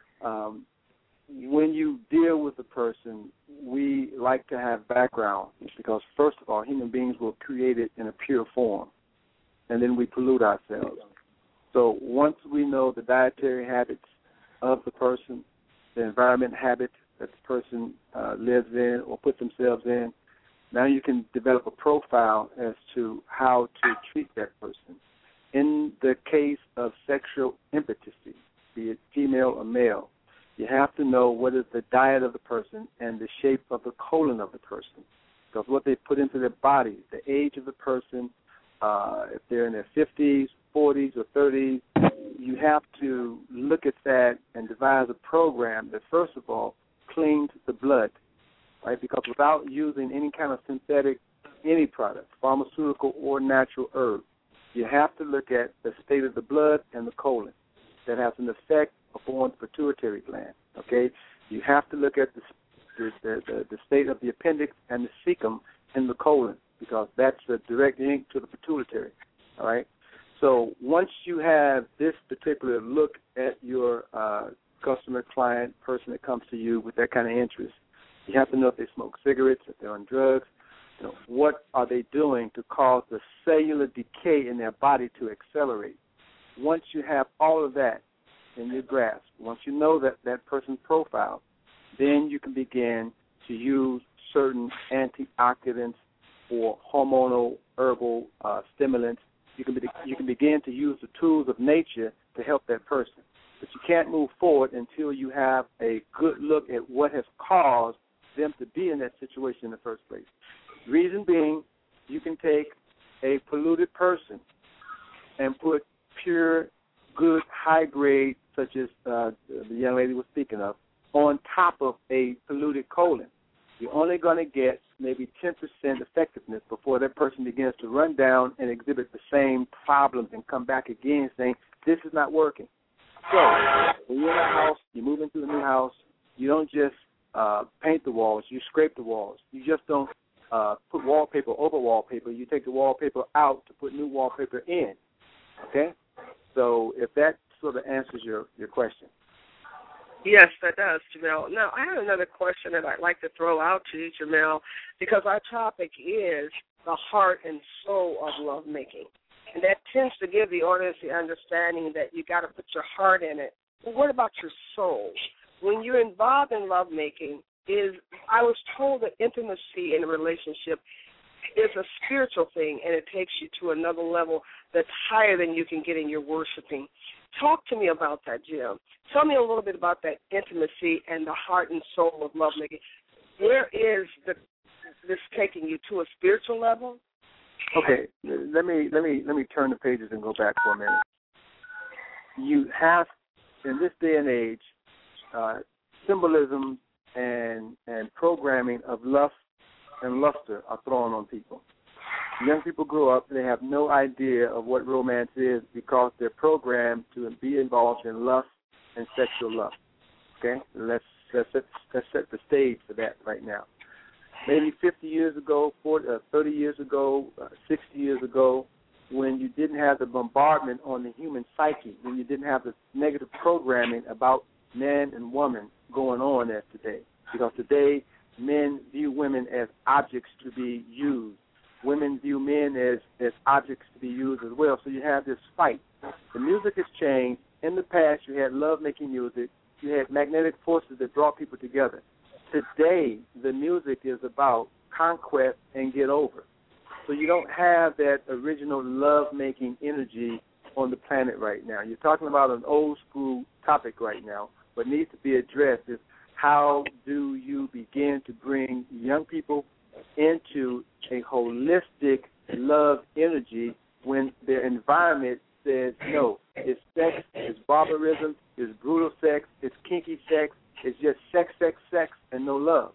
Um, when you deal with a person, we like to have background because, first of all, human beings were created in a pure form, and then we pollute ourselves. So once we know the dietary habits of the person, the environment habit that the person uh, lives in or puts themselves in, now you can develop a profile as to how to treat that person. In the case of sexual impotency, be it female or male, you have to know what is the diet of the person and the shape of the colon of the person. Because what they put into their body, the age of the person, uh, if they're in their fifties, forties, or thirties, you have to look at that and devise a program that, first of all, cleans the blood, right? Because without using any kind of synthetic, any product, pharmaceutical or natural herb, you have to look at the state of the blood and the colon. That has an effect upon the pituitary gland, okay? You have to look at the, the, the, the state of the appendix and the cecum in the colon because that's a direct link to the pituitary, all right? So once you have this particular look at your uh, customer, client, person that comes to you with that kind of interest, you have to know if they smoke cigarettes, if they're on drugs, you know, what are they doing to cause the cellular decay in their body to accelerate. Once you have all of that in your grasp, once you know that, that person's profile, then you can begin to use certain antioxidants or hormonal herbal uh, stimulants. You can, be, you can begin to use the tools of nature to help that person. But you can't move forward until you have a good look at what has caused them to be in that situation in the first place. Reason being, you can take a polluted person and put pure, good, high grade, such as uh, the young lady was speaking of, on top of a polluted colon. You're only going to get maybe ten percent effectiveness before that person begins to run down and exhibit the same problems and come back again saying, this is not working. So when you're in a house, you move into a new house, you don't just uh, paint the walls, you scrape the walls. You just don't uh, put wallpaper over wallpaper. You take the wallpaper out to put new wallpaper in, okay? So if that sort of answers your, your question. Yes, that does, Jamel. Now, I have another question that I'd like to throw out to you, Jamel, because our topic is the heart and soul of lovemaking. And that tends to give the audience the understanding that you got to put your heart in it. But what about your soul? When you're involved in lovemaking, is I was told that intimacy in a relationship is a spiritual thing, and it takes you to another level that's higher than you can get in your worshiping. Talk to me about that, Jim. Tell me a little bit about that intimacy and the heart and soul of lovemaking. Where is the, this taking you, to a spiritual level? Okay, let me let me let me turn the pages and go back for a minute. You have, in this day and age, uh, symbolism and and programming of lust and luster are thrown on people. Young people grow up, they have no idea of what romance is because they're programmed to be involved in lust and sexual lust. Okay, let's let's set, let's set the stage for that right now. Maybe fifty years ago, forty, uh, thirty years ago, uh, sixty years ago, when you didn't have the bombardment on the human psyche, when you didn't have the negative programming about man and woman going on as today. Because today, men view women as objects to be used. Women view men as, as objects to be used as well. So you have this fight. The music has changed. In the past, you had love-making music. You had magnetic forces that brought people together. Today, the music is about conquest and get over. So you don't have that original love-making energy on the planet right now. You're talking about an old-school topic right now. What needs to be addressed is how do you begin to bring young people into a holistic love energy when their environment says, no, it's sex, it's barbarism, it's brutal sex, it's kinky sex, it's just sex, sex, sex, and no love.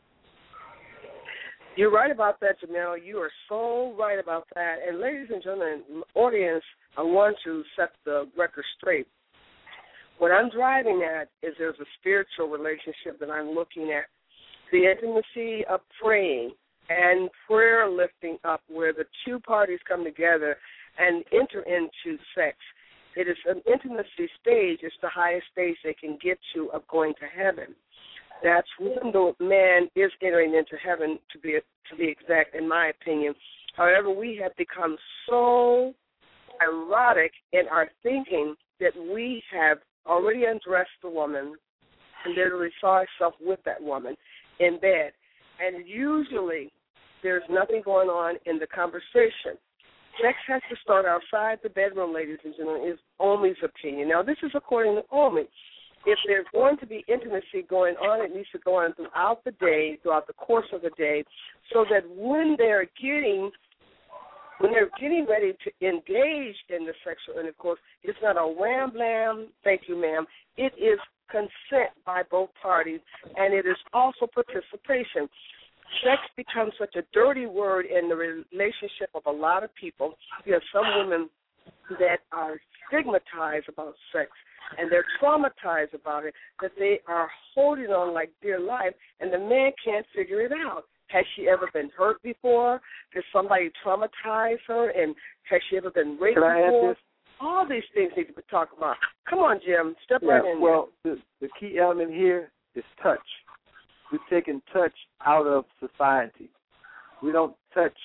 You're right about that, Jamel. You are so right about that. And ladies and gentlemen, audience, I want to set the record straight. What I'm driving at is there's a spiritual relationship that I'm looking at. The intimacy of praying and prayer lifting up where the two parties come together and enter into sex. It is an intimacy stage. It's the highest stage they can get to of going to heaven. That's when the man is entering into heaven, to be to be exact, in my opinion. However, we have become so erotic in our thinking that we have already undressed the woman and literally saw ourselves with that woman in bed. And usually there's nothing going on in the conversation. Sex has to start outside the bedroom, ladies and gentlemen, is Omi's opinion. Now, this is according to Omi. If there's going to be intimacy going on, it needs to go on throughout the day, throughout the course of the day, so that when they're getting when they're getting ready to engage in the sexual intercourse, it's not a wham blam, thank you, ma'am. It is consent by both parties, and it is also participation. Sex becomes such a dirty word in the relationship of a lot of people. You have some women that are stigmatized about sex, and they're traumatized about it, that they are holding on like dear life, and the man can't figure it out. Has she ever been hurt before? Did somebody traumatize her? And has she ever been raped Can I before? add this? All these things need to be talked about. Come on, Jim. Step yeah, right in. Well, the, the key element here is touch. We've taken touch out of society. We don't touch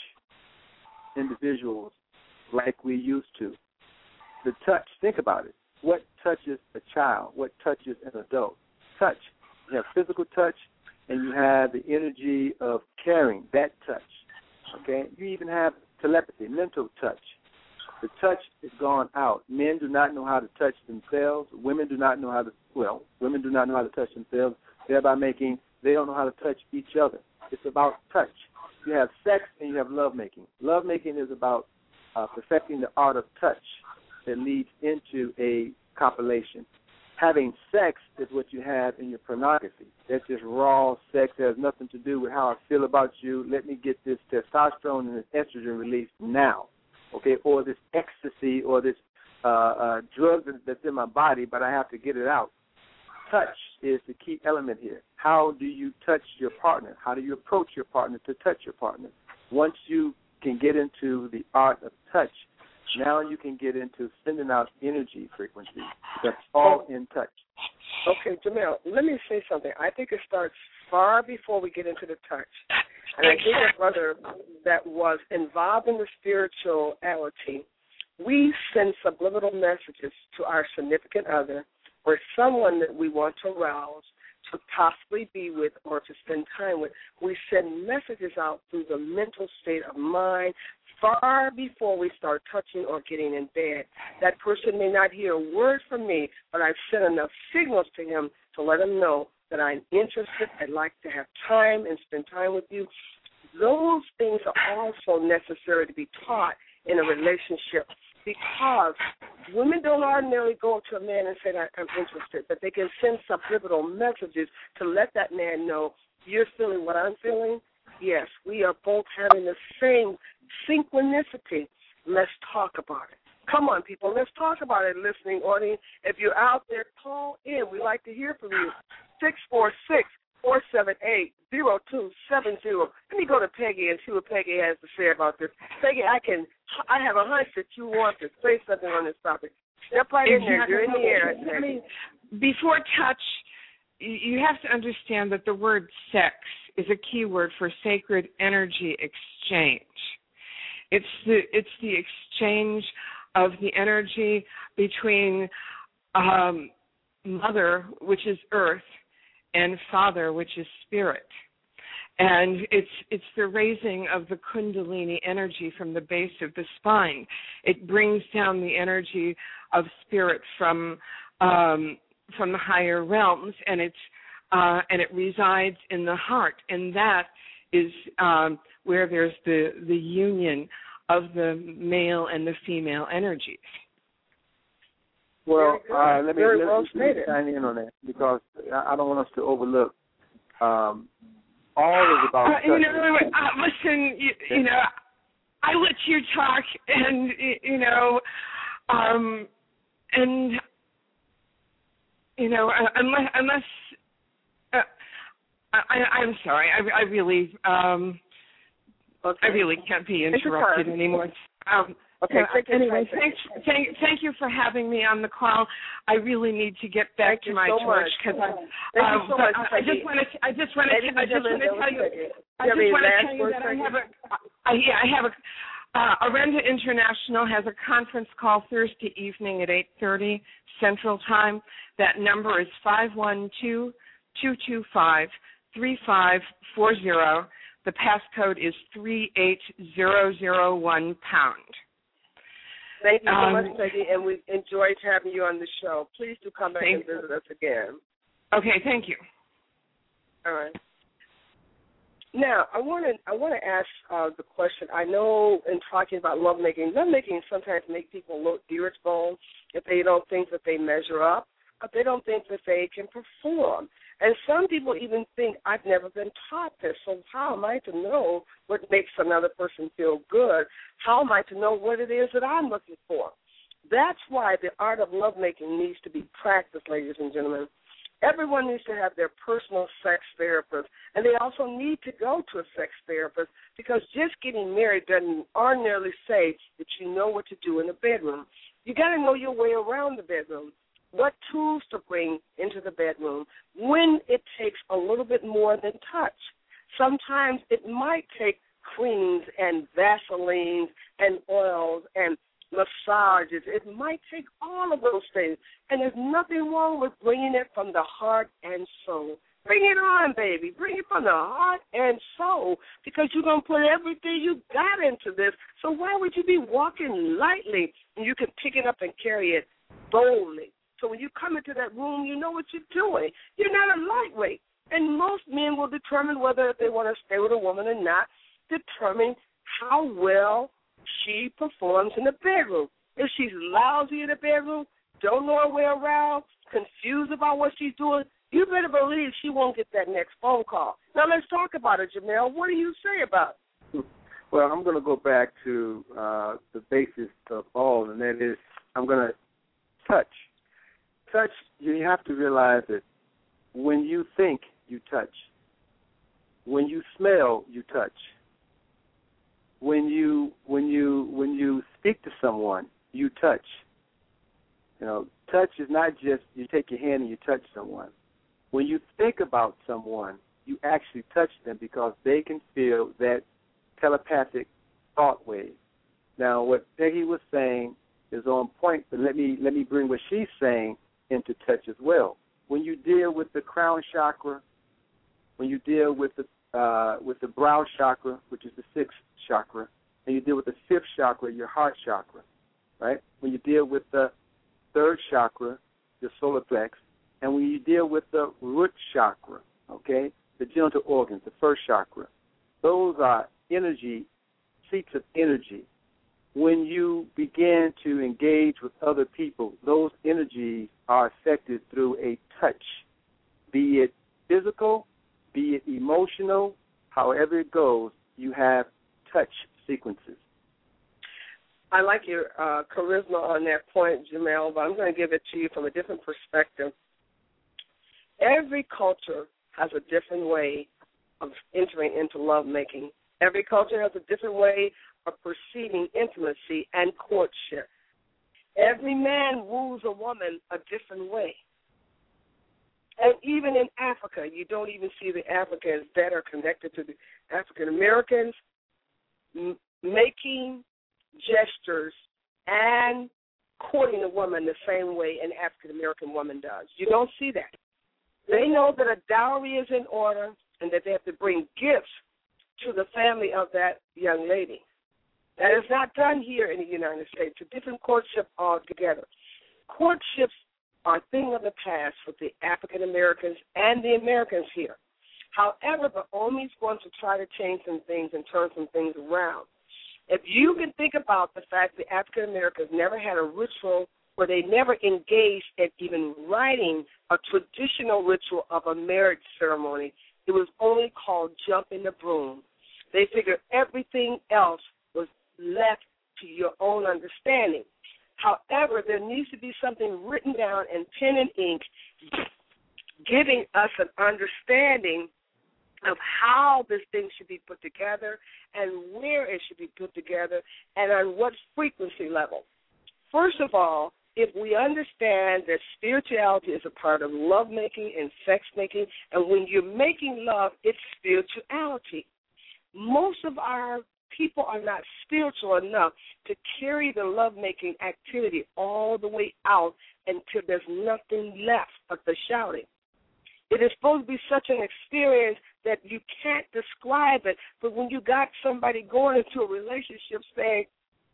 individuals like we used to. The touch, think about it. What touches a child? What touches an adult? Touch. You have physical touch, and you have the energy of caring, that touch. Okay? You even have telepathy, mental touch. The touch is gone out. Men do not know how to touch themselves. Women do not know how to, well, women do not know how to touch themselves, thereby making, they don't know how to touch each other. It's about touch. You have sex and you have lovemaking. Lovemaking is about uh, perfecting the art of touch that leads into a copulation. Having sex is what you have in your pornography. That's just raw sex. It has nothing to do with how I feel about you. Let me get this testosterone and this estrogen released now, okay? Or this ecstasy or this uh, uh, drug that's in my body, but I have to get it out. Touch is the key element here. How do you touch your partner? How do you approach your partner to touch your partner? Once you can get into the art of touch, now you can get into sending out energy frequency. That's all in touch. Okay, Jamel, let me say something. I think it starts far before we get into the touch. And I think a brother that was involved in the spirituality, we send subliminal messages to our significant other or someone that we want to arouse, to possibly be with or to spend time with. We send messages out through the mental state of mind far before we start touching or getting in bed. That person may not hear a word from me, but I've sent enough signals to him to let him know that I'm interested. I'd like to have time and spend time with you. Those things are also necessary to be taught in a relationship, because women don't ordinarily go up to a man and say, I'm interested, but they can send subliminal messages to let that man know, you're feeling what I'm feeling. Yes, we are both having the same synchronicity. Let's talk about it. Come on, people, let's talk about it, listening audience. If you're out there, call in. We'd like to hear from you. six four six, four seven eight, zero two seven zero. Let me go to Peggy and see what Peggy has to say about this. Peggy, I can, I have a hunch that you want to say something on this topic. Step right in there. You're in the air. I mean, before touch, you have to understand that the word sex is a key word for sacred energy exchange. It's the it's the exchange of the energy between um, mother, which is earth, and father, which is spirit. And it's it's the raising of the kundalini energy from the base of the spine. It brings down the energy of spirit from um, from the higher realms, and it's uh, and it resides in the heart. And that is um, where there's the, the union of the male and the female energies. Well, uh, let me, Very let well me stated. chime in on that, because I don't want us to overlook. Um, all is about uh, you know, uh, listen, you, you know, I let you talk, and you know, um, and you know, unless unless uh, I, I'm sorry, I, I really, um, okay. I really can't be interrupted anymore. Um, Okay, uh, anyway, thank, thank, thank you for having me on the call. I really need to get back thank to my so torch because I, thank um, you so much, I, I just want to, I just want to, I just want to tell you, I just want to tell you that I have a, I, yeah, I have a, uh, Arenda International has a conference call Thursday evening at eight thirty Central Time. That number is five one two, two two five, three five four zero. The passcode is three eight zero zero one pound. Thank you so um, much, Peggy, and we enjoyed having you on the show. Please do come back and visit us again. Okay, thank you. All right. Now, I want to I want to ask uh, the question. I know in talking about lovemaking, lovemaking sometimes make people look irritable if they don't think that they measure up, but they don't think that they can perform. And some people even think, I've never been taught this, so how am I to know what makes another person feel good? How am I to know what it is that I'm looking for? That's why the art of lovemaking needs to be practiced, ladies and gentlemen. Everyone needs to have their personal sex therapist, and they also need to go to a sex therapist, because just getting married doesn't ordinarily say that you know what to do in the bedroom. You got to know your way around the bedroom. What tools to bring into the bedroom when it takes a little bit more than touch. Sometimes it might take creams and Vaselines and oils and massages. It might take all of those things, and there's nothing wrong with bringing it from the heart and soul. Bring it on, baby. Bring it from the heart and soul, because you're going to put everything you got into this, so why would you be walking lightly and you can pick it up and carry it boldly? So when you come into that room, you know what you're doing. You're not a lightweight. And most men will determine whether they want to stay with a woman or not, determine how well she performs in the bedroom. If she's lousy in the bedroom, don't know her way around, confused about what she's doing, you better believe she won't get that next phone call. Now let's talk about it, Jamel. What do you say about it? Well, I'm going to go back to uh, the basis of all, and that is I'm going to touch. Touch, you have to realize that when you think, you touch. When you smell, you touch. When you when you when you speak to someone, you touch. You know, touch is not just you take your hand and you touch someone. When you think about someone, you actually touch them because they can feel that telepathic thought wave. Now, what Peggy was saying is on point, but let me let me bring what she's saying into touch as well. When you deal with the crown chakra, when you deal with the uh, with the brow chakra, which is the sixth chakra, and you deal with the fifth chakra, your heart chakra, right? When you deal with the third chakra, your solar plex, and when you deal with the root chakra, okay, the genital organs, the first chakra, those are energy, seats of energy. When you begin to engage with other people, those energies are affected through a touch, be it physical, be it emotional, however it goes, you have touch sequences. I like your uh, charisma on that point, Jamel, but I'm going to give it to you from a different perspective. Every culture has a different way of entering into lovemaking. Every culture has a different way of perceiving intimacy and courtship. Every man woos a woman a different way. And even in Africa, you don't even see the Africans that are connected to the African Americans m- making gestures and courting a woman the same way an African American woman does. You don't see that. They know that a dowry is in order and that they have to bring gifts to the family of that young lady. That is not done here in the United States. It's a different courtship altogether. Courtships are a thing of the past for the African Americans and the Americans here. However, the Omi is going to try to change some things and turn some things around. If you can think about the fact that African Americans never had a ritual where they never engaged in even writing a traditional ritual of a marriage ceremony, it was only called jumping the broom. They figured everything else was left to your own understanding. However, there needs to be something written down in pen and ink giving us an understanding of how this thing should be put together and where it should be put together and on what frequency level. First of all, if we understand that spirituality is a part of lovemaking and sex-making, and when you're making love, it's spirituality. Most of our people are not spiritual enough to carry the lovemaking activity all the way out until there's nothing left but the shouting. It is supposed to be such an experience that you can't describe it, but when you got somebody going into a relationship saying,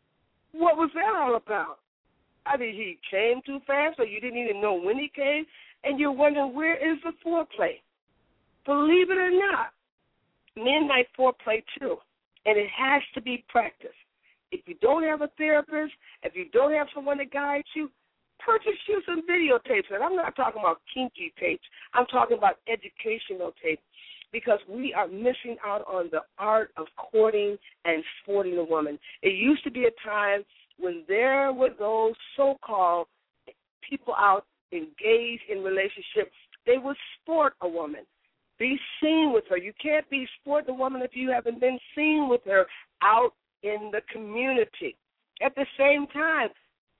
what was that all about? I mean, he came too fast or you didn't even know when he came, and you're wondering, where is the foreplay? Believe it or not, midnight foreplay too, and it has to be practiced. If you don't have a therapist, if you don't have someone to guide you, purchase you some videotapes. And I'm not talking about kinky tapes. I'm talking about educational tapes, because we are missing out on the art of courting and sporting a woman. It used to be a time when there were those so-called people out engaged in relationships. They would sport a woman, be seen with her. You can't be sporting a woman if you haven't been seen with her out in the community. At the same time,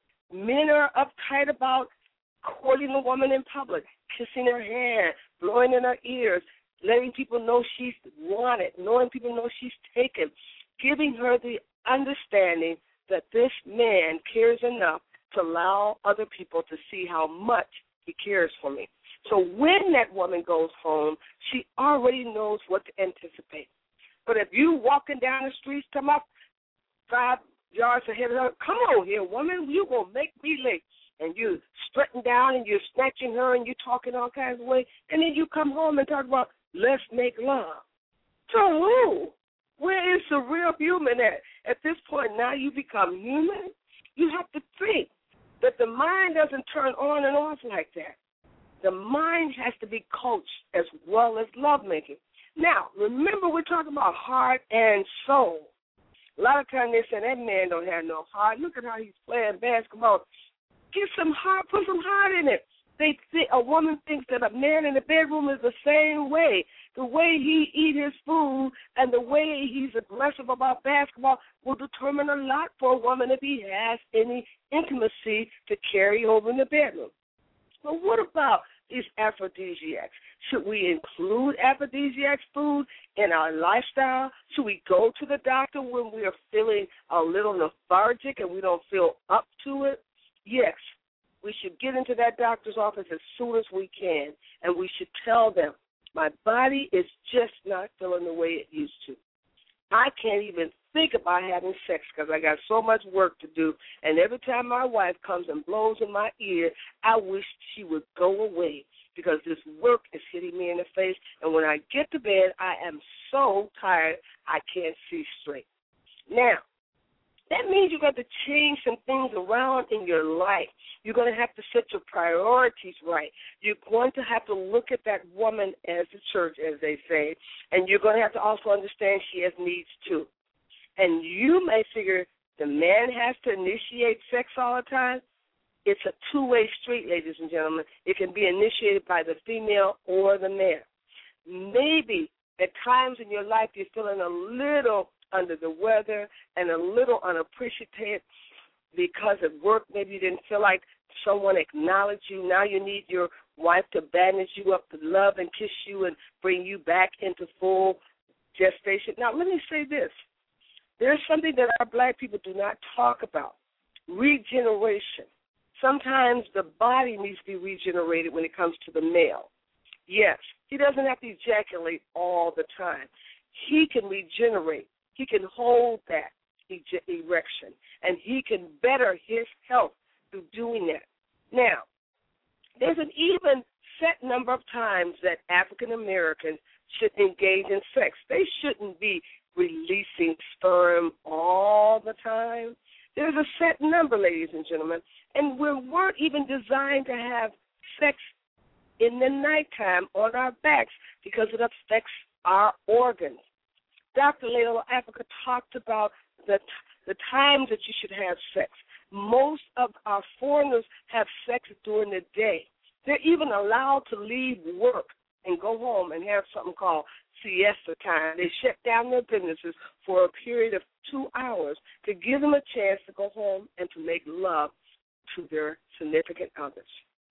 men are uptight about courting a woman in public, kissing her hair, blowing in her ears, letting people know she's wanted, knowing people know she's taken, giving her the understanding that this man cares enough to allow other people to see how much he cares for me. So when that woman goes home, she already knows what to anticipate. But if you walking down the streets, come up five yards ahead of her, come on here, woman, you going to make me late. And you strutting down and you're snatching her and you're talking all kinds of ways, and then you come home and talk about, let's make love. To who? Where is the real human at? At this point, now you become human. You have to think that the mind doesn't turn on and off like that. The mind has to be coached as well as lovemaking. Now, remember, we're talking about heart and soul. A lot of times they say that man don't have no heart. Look at how he's playing basketball. Get some heart, put some heart in it. They think, a woman thinks that a man in the bedroom is the same way. The way he eat his food and the way he's aggressive about basketball will determine a lot for a woman if he has any intimacy to carry over in the bedroom. But what about these aphrodisiacs? Should we include aphrodisiac food in our lifestyle? Should we go to the doctor when we are feeling a little lethargic and we don't feel up to it? Yes. We should get into that doctor's office as soon as we can, and we should tell them, my body is just not feeling the way it used to. I can't even think about having sex because I got so much work to do, and every time my wife comes and blows in my ear, I wish she would go away because this work is hitting me in the face, and when I get to bed, I am so tired I can't see straight. Now, that means you've got to change some things around in your life. You're going to have to set your priorities right. You're going to have to look at that woman as the church, as they say, and you're going to have to also understand she has needs too. And you may figure the man has to initiate sex all the time. It's a two-way street, ladies and gentlemen. It can be initiated by the female or the male. Maybe at times in your life you're feeling a little under the weather and a little unappreciated because at work maybe you didn't feel like someone acknowledged you. Now you need your wife to bandage you up to love and kiss you and bring you back into full gestation. Now let me say this. There's something that our black people do not talk about, regeneration. Sometimes the body needs to be regenerated when it comes to the male. Yes, he doesn't have to ejaculate all the time. He can regenerate. He can hold that erection, and he can better his health through doing that. Now, there's an even set number of times that African Americans should engage in sex. They shouldn't be releasing sperm all the time. There's a set number, ladies and gentlemen, and we weren't even designed to have sex in the nighttime on our backs because it affects our organs. Doctor Layla Africa talked about the, the times that you should have sex. Most of our foreigners have sex during the day. They're even allowed to leave work and go home and have something called siesta time. They shut down their businesses for a period of two hours to give them a chance to go home and to make love to their significant others.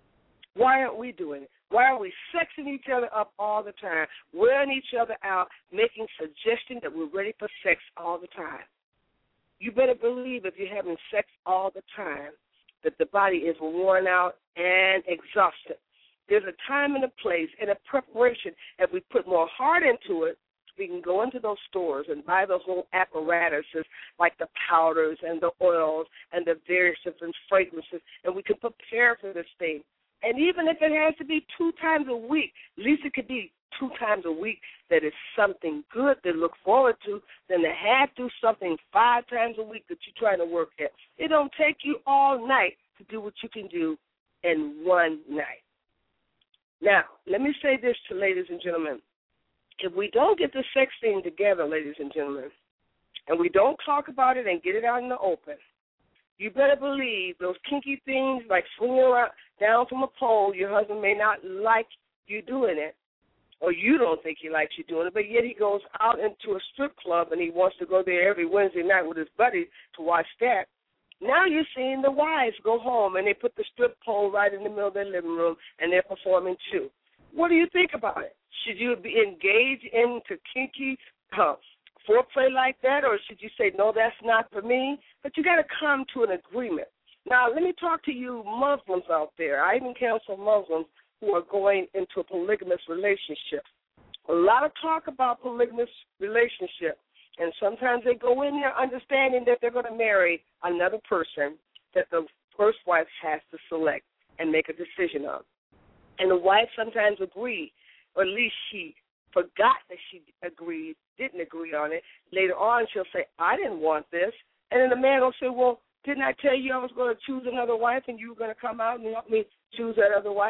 Why aren't we doing it? Why are we sexing each other up all the time, wearing each other out, making suggestions that we're ready for sex all the time? You better believe if you're having sex all the time that the body is worn out and exhausted. There's a time and a place and a preparation. If we put more heart into it, we can go into those stores and buy those little apparatuses like the powders and the oils and the various different fragrances, and we can prepare for this thing. And even if it has to be two times a week, at least it could be two times a week that is something good to look forward to than to have to do something five times a week that you're trying to work at. It don't take you all night to do what you can do in one night. Now, let me say this to ladies and gentlemen. If we don't get the sex thing together, ladies and gentlemen, and we don't talk about it and get it out in the open, you better believe those kinky things like swinging around down from a pole, your husband may not like you doing it, or you don't think he likes you doing it, but yet he goes out into a strip club and he wants to go there every Wednesday night with his buddies to watch that. Now you're seeing the wives go home and they put the strip pole right in the middle of their living room and they're performing too. What do you think about it? Should you be engaged into kinky uh, foreplay like that, or should you say, no, that's not for me? But you got to come to an agreement. Now, let me talk to you Muslims out there. I even counsel Muslims who are going into a polygamous relationship. A lot of talk about polygamous relationship, and sometimes they go in there understanding that they're going to marry another person that the first wife has to select and make a decision on. And the wife sometimes agreed, or at least she forgot that she agreed, didn't agree on it. Later on, she'll say, I didn't want this. And then the man will say, well, didn't I tell you I was going to choose another wife and you were going to come out and help me choose that other wife?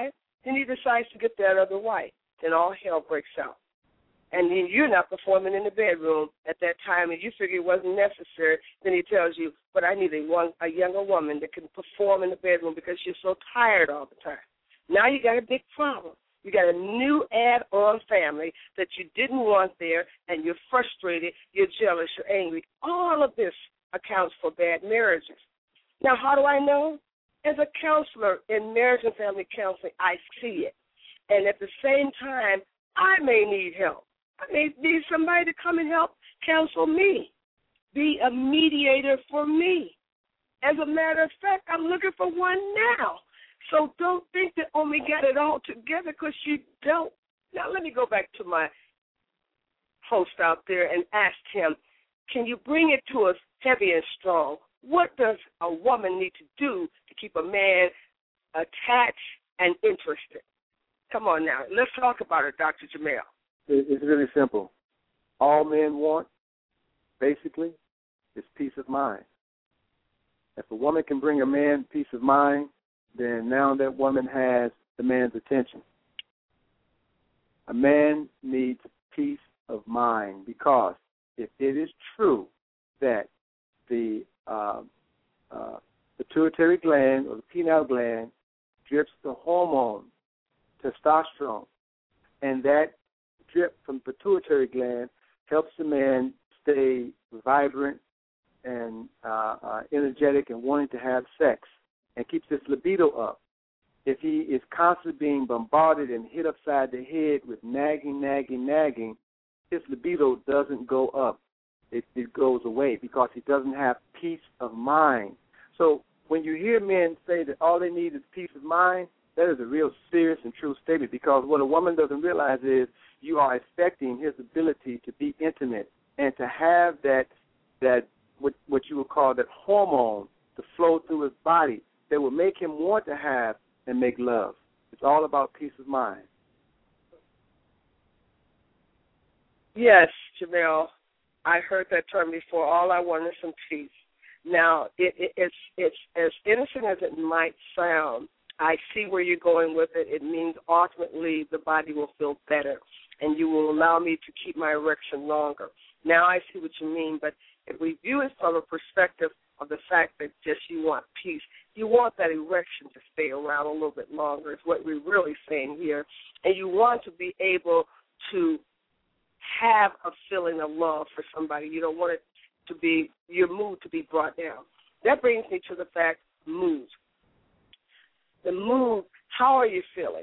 Then he decides to get that other wife. Then all hell breaks out. And then you're not performing in the bedroom at that time, and you figure it wasn't necessary. Then he tells you, but I need a, one, a younger woman that can perform in the bedroom because you're so tired all the time. Now you got a big problem. You got a new add-on family that you didn't want there, and you're frustrated, you're jealous, you're angry. All of this accounts for bad marriages. Now, how do I know? As a counselor in marriage and family counseling, I see it. And at the same time, I may need help. I may need somebody to come and help counsel me, be a mediator for me. As a matter of fact, I'm looking for one now. So don't think that Omi got it all together, because you don't. Now let me go back to my host out there and ask him, can you bring it to us heavy and strong? What does a woman need to do to keep a man attached and interested? Come on now. Let's talk about it, Doctor Jamel. It's really simple. All men want, basically, is peace of mind. If a woman can bring a man peace of mind, then now that woman has the man's attention. A man needs peace of mind, because if it is true that the uh, uh, pituitary gland or the pineal gland drips the hormone testosterone, and that drip from the pituitary gland helps the man stay vibrant and uh, uh, energetic and wanting to have sex, and keeps his libido up. If he is constantly being bombarded and hit upside the head with nagging, nagging, nagging, his libido doesn't go up. It, it goes away, because he doesn't have peace of mind. So when you hear men say that all they need is peace of mind, that is a real serious and true statement, because what a woman doesn't realize is you are affecting his ability to be intimate and to have that that what, what you would call that hormone to flow through his body that will make him want to have and make love. It's all about peace of mind. Yes, Jamel, I heard that term before. All I want is some peace. Now, it, it, it's it's as innocent as it might sound. I see where you're going with it. It means ultimately the body will feel better, and you will allow me to keep my erection longer. Now I see what you mean, but if we view it from a perspective of the fact that just you want peace, you want that erection to stay around a little bit longer is what we're really saying here, and you want to be able to have a feeling of love for somebody. You don't want it to be, your mood to be brought down. That brings me to the fact, mood. The mood, how are you feeling?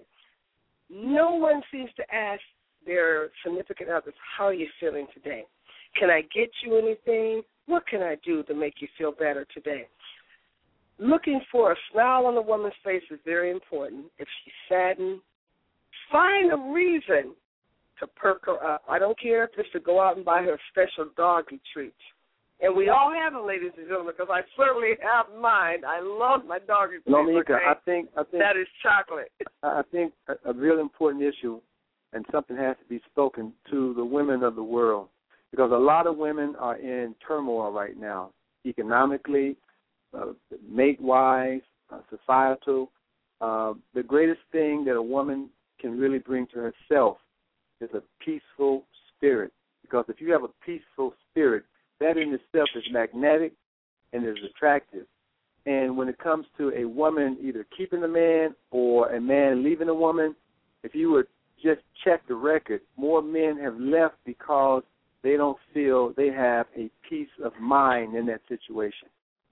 No one seems to ask their significant others, how are you feeling today? Can I get you anything? What can I do to make you feel better today? Looking for a smile on a woman's face is very important. If she's saddened, find a reason to perk her up. I don't care if it's to go out and buy her special doggy treats. And we all have them, ladies and gentlemen, because I certainly have mine. I love my doggy treats. No, Mika, okay? I think, I think that is chocolate. I think a, a real important issue, and something has to be spoken to the women of the world, because a lot of women are in turmoil right now, economically, uh, mate-wise, uh, societal. Uh, the greatest thing that a woman can really bring to herself is a peaceful spirit, because if you have a peaceful spirit, that in itself is magnetic and is attractive. And when it comes to a woman either keeping a man or a man leaving a woman, if you would just check the record, more men have left because they don't feel they have a peace of mind in that situation.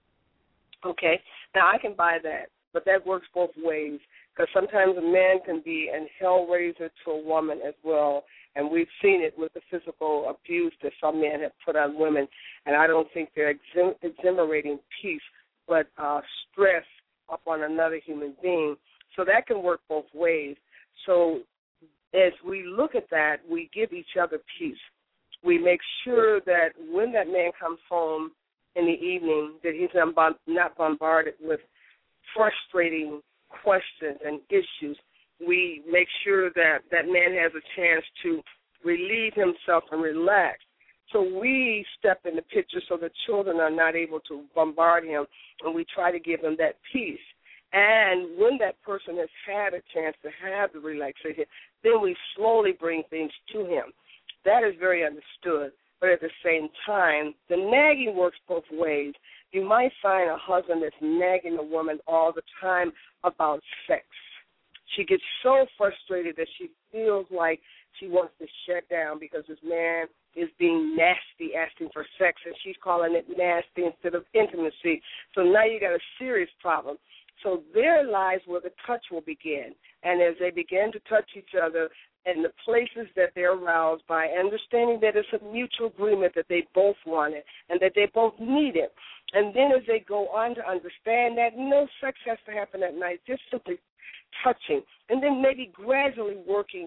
Okay. Now, I can buy that, but that works both ways, because sometimes a man can be an hellraiser to a woman as well, and we've seen it with the physical abuse that some men have put on women, and I don't think they're exim- exhilarating peace, but uh, stress upon another human being. So that can work both ways. So as we look at that, we give each other peace. We make sure that when that man comes home in the evening, that he's not bombarded with frustrating questions and issues. We make sure that that man has a chance to relieve himself and relax. So we step in the picture so the children are not able to bombard him, and we try to give him that peace. And when that person has had a chance to have the relaxation, then we slowly bring things to him. That is very understood. But at the same time, the nagging works both ways. You might find a husband that's nagging a woman all the time about sex. She gets so frustrated that she feels like she wants to shut down because this man is being nasty, asking for sex, and she's calling it nasty instead of intimacy. So now you got a serious problem. So there lies where the touch will begin. And as they begin to touch each other in the places that they're aroused by, understanding that it's a mutual agreement that they both want it and that they both need it. And then as they go on to understand that no sex has to happen at night, just simply touching, and then maybe gradually working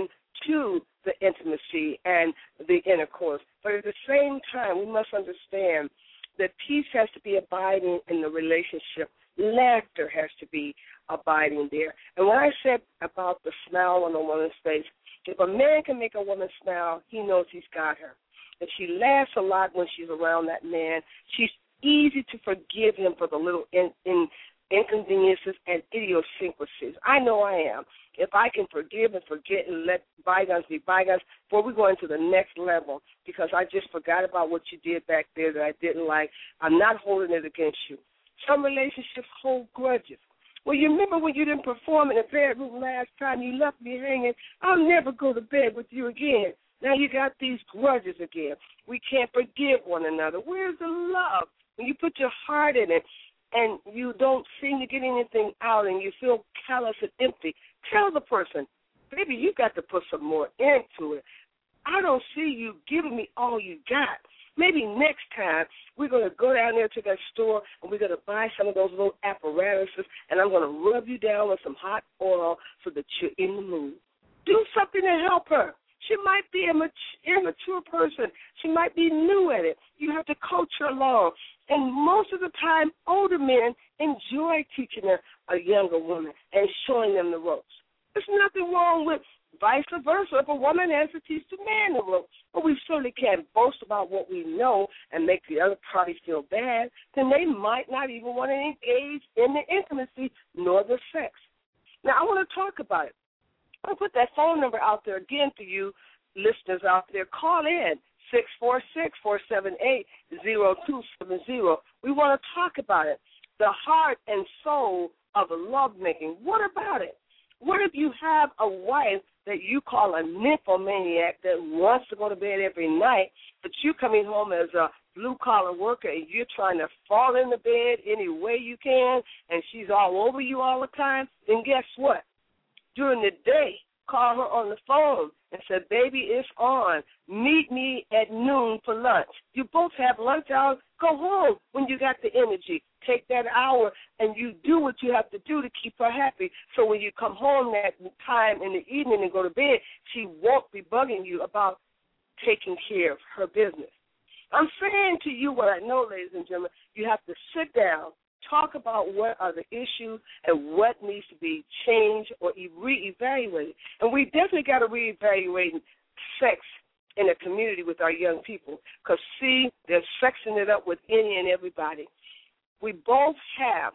into the intimacy and the intercourse. But at the same time, we must understand that peace has to be abiding in the relationship. Laughter has to be abiding there. And when I said about the smile on a woman's face, if a man can make a woman smile, he knows he's got her. If she laughs a lot when she's around that man, she's easy to forgive him for the little in, in inconveniences and idiosyncrasies. I know I am. If I can forgive and forget and let bygones be bygones, boy, we're going to the next level because I just forgot about what you did back there that I didn't like. I'm not holding it against you. Some relationships hold grudges. Well, you remember when you didn't perform in the bedroom last time, you left me hanging. I'll never go to bed with you again. Now you got these grudges again. We can't forgive one another. Where's the love? When you put your heart in it and you don't seem to get anything out and you feel callous and empty, tell the person, baby, you got to put some more into it. I don't see you giving me all you got. Maybe next time we're going to go down there to that store and we're going to buy some of those little apparatuses and I'm going to rub you down with some hot oil so that you're in the mood. Do something to help her. She might be an immature person. She might be new at it. You have to coach her along. And most of the time, older men enjoy teaching a, a younger woman and showing them the ropes. There's nothing wrong with vice versa. If a woman has to teach the man the ropes, but we certainly can't boast about what we know and make the other party feel bad, then they might not even want to engage in the intimacy nor the sex. Now, I want to talk about it. I'll put that phone number out there again for you listeners out there. Call in, six four six, four seven eight, zero two seven zero. We want to talk about it, the heart and soul of lovemaking. What about it? What if you have a wife that you call a nymphomaniac that wants to go to bed every night, but you coming home as a blue-collar worker and you're trying to fall in the bed any way you can and she's all over you all the time? Then guess what? During the day, call her on the phone and say, baby, it's on. Meet me at noon for lunch. You both have lunch hours. Go home when you got the energy. Take that hour and you do what you have to do to keep her happy. So when you come home that time in the evening and go to bed, she won't be bugging you about taking care of her business. I'm saying to you what I know, ladies and gentlemen, you have to sit down, talk about what are the issues and what needs to be changed or reevaluated. And we definitely got to reevaluate sex in the community with our young people because, see, they're sexing it up with any and everybody. We both have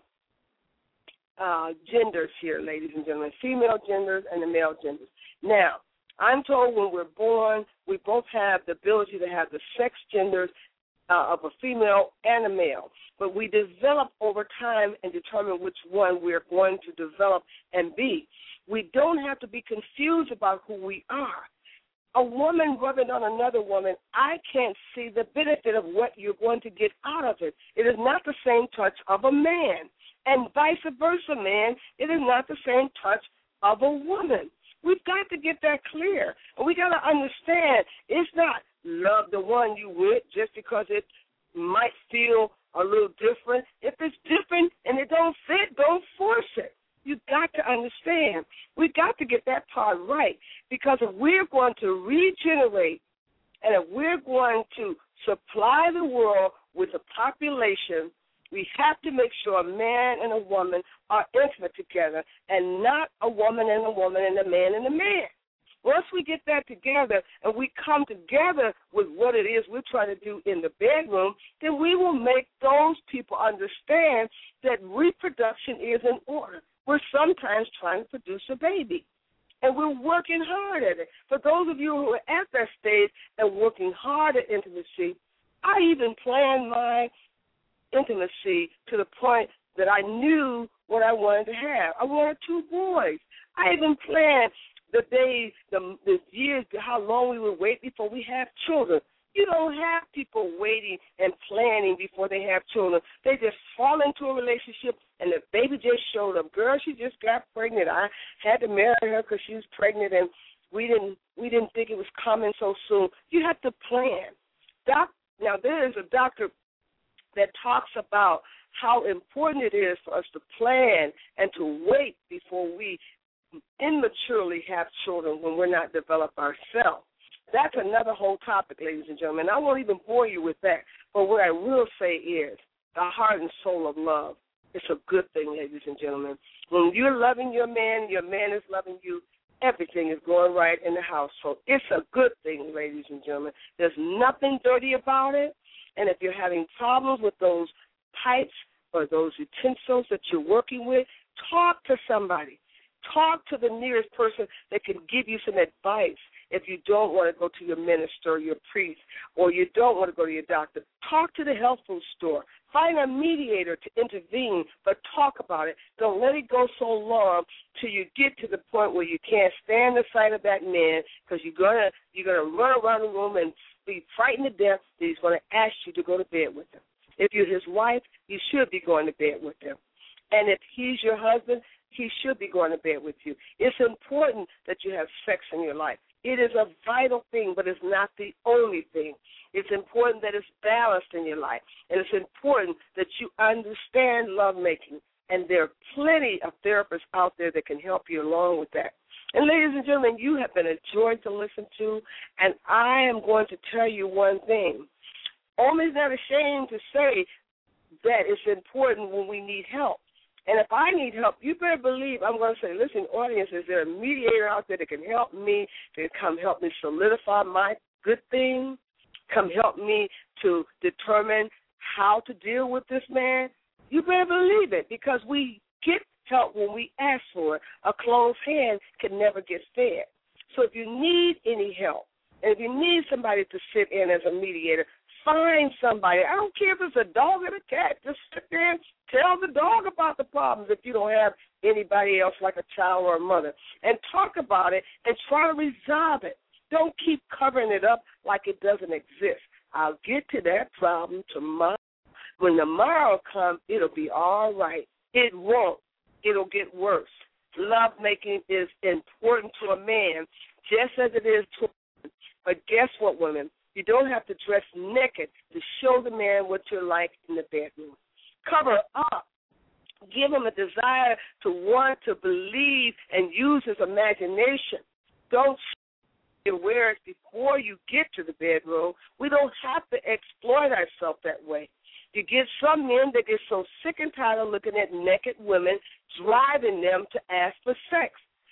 uh, genders here, ladies and gentlemen, female genders and the male genders. Now, I'm told when we're born, we both have the ability to have the sex genders uh, of a female and a male. But we develop over time and determine which one we're going to develop and be. We don't have to be confused about who we are. A woman rubbing on another woman, I can't see the benefit of what you're going to get out of it. It is not the same touch of a man. And vice versa, man, it is not the same touch of a woman. We've got to get that clear. And we got to understand it's not love the one you with just because it might feel a little different. If it's different and it don't fit, don't force it. You've got to understand. We've got to get that part right because if we're going to regenerate and if we're going to supply the world with a population, we have to make sure a man and a woman are intimate together and not a woman and a woman and a man and a man. Once we get that together and we come together with what it is we're trying to do in the bedroom, then we will make those people understand that reproduction is in order. We're sometimes trying to produce a baby, and we're working hard at it. For those of you who are at that stage and working hard at intimacy, I even planned my intimacy to the point that I knew what I wanted to have. I wanted two boys. I even planned the days, the, the years, how long we would wait before we have children. You don't have people waiting and planning before they have children. They just fall into a relationship, and the baby just showed up. Girl, she just got pregnant. I had to marry her because she was pregnant, and we didn't we didn't think it was coming so soon. You have to plan. Doc, now, there is a doctor that talks about how important it is for us to plan and to wait before we immaturely have children when we're not developed ourselves. That's another whole topic, ladies and gentlemen. I won't even bore you with that. But what I will say is the heart and soul of love. It's a good thing, ladies and gentlemen. When you're loving your man, your man is loving you, everything is going right in the household. It's a good thing, ladies and gentlemen. There's nothing dirty about it. And if you're having problems with those pipes or those utensils that you're working with, talk to somebody. Talk to the nearest person that can give you some advice. If you don't want to go to your minister or your priest, or you don't want to go to your doctor, talk to the health food store. Find a mediator to intervene, but talk about it. Don't let it go so long till you get to the point where you can't stand the sight of that man, because you're gonna you're gonna run around the room and be frightened to death that he's going to ask you to go to bed with him. If you're his wife, you should be going to bed with him. And if he's your husband, he should be going to bed with you. It's important that you have sex in your life. It is a vital thing, but it's not the only thing. It's important that it's balanced in your life. And it's important that you understand lovemaking. And there are plenty of therapists out there that can help you along with that. And ladies and gentlemen, you have been a joy to listen to, and I am going to tell you one thing. Omi's not ashamed to say that it's important when we need help. And if I need help, you better believe I'm going to say, listen, audience, is there a mediator out there that can help me, that can come help me solidify my good thing, come help me to determine how to deal with this man? You better believe it, because we get help when we ask for it. A closed hand can never get fed. So if you need any help, and if you need somebody to sit in as a mediator, find somebody. I don't care if it's a dog or a cat. Just sit there and tell the dog about the problems if you don't have anybody else like a child or a mother. And talk about it and try to resolve it. Don't keep covering it up like it doesn't exist. I'll get to that problem tomorrow. When tomorrow comes, it'll be all right. It won't. It'll get worse. Love making is important to a man just as it is to a woman. But guess what, women? You don't have to dress naked to show the man what you're like in the bedroom. Cover up. Give him a desire to want to believe and use his imagination. Don't wear it before you get to the bedroom. We don't have to exploit ourselves that way. You get some men that get so sick and tired of looking at naked women, driving them to ask for sex.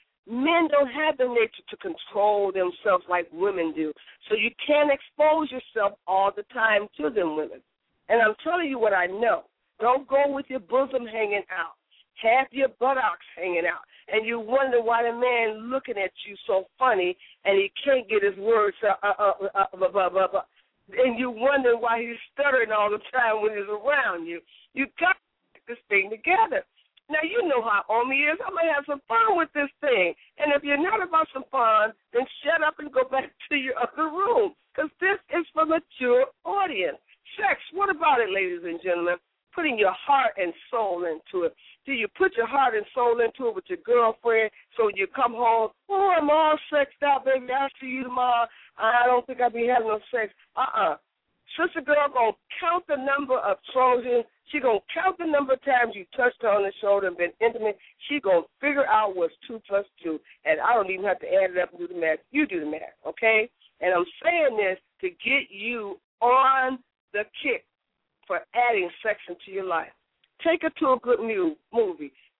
Men don't have the nature to control themselves like women do, so you can't expose yourself all the time to them women. And I'm telling you what I know. Don't go with your bosom hanging out, half your buttocks hanging out, and you wonder why the man looking at you so funny and he can't get his words uh, uh, uh, uh, blah, blah, blah, blah. And you wonder why he's stuttering all the time when he's around you. You got to get this thing together. Now, you know how Omi is. I'm going to have some fun with this thing. And if you're not about some fun, then shut up and go back to your other room, because this is for mature audience. Sex, what about it, ladies and gentlemen? Putting your heart and soul into it. Do you put your heart and soul into it with your girlfriend so when you come home, oh, I'm all sexed out, baby, I'll see you tomorrow. I don't think I'll be having no sex. Uh-uh. Sister girl going to count the number of Trojans. She going to count the number of times you touched her on the shoulder and been intimate. She going to figure out what's two plus two. And I don't even have to add it up and do the math. You do the math, okay? And I'm saying this to get you on the kick for adding sex into your life. Take her to a good movie.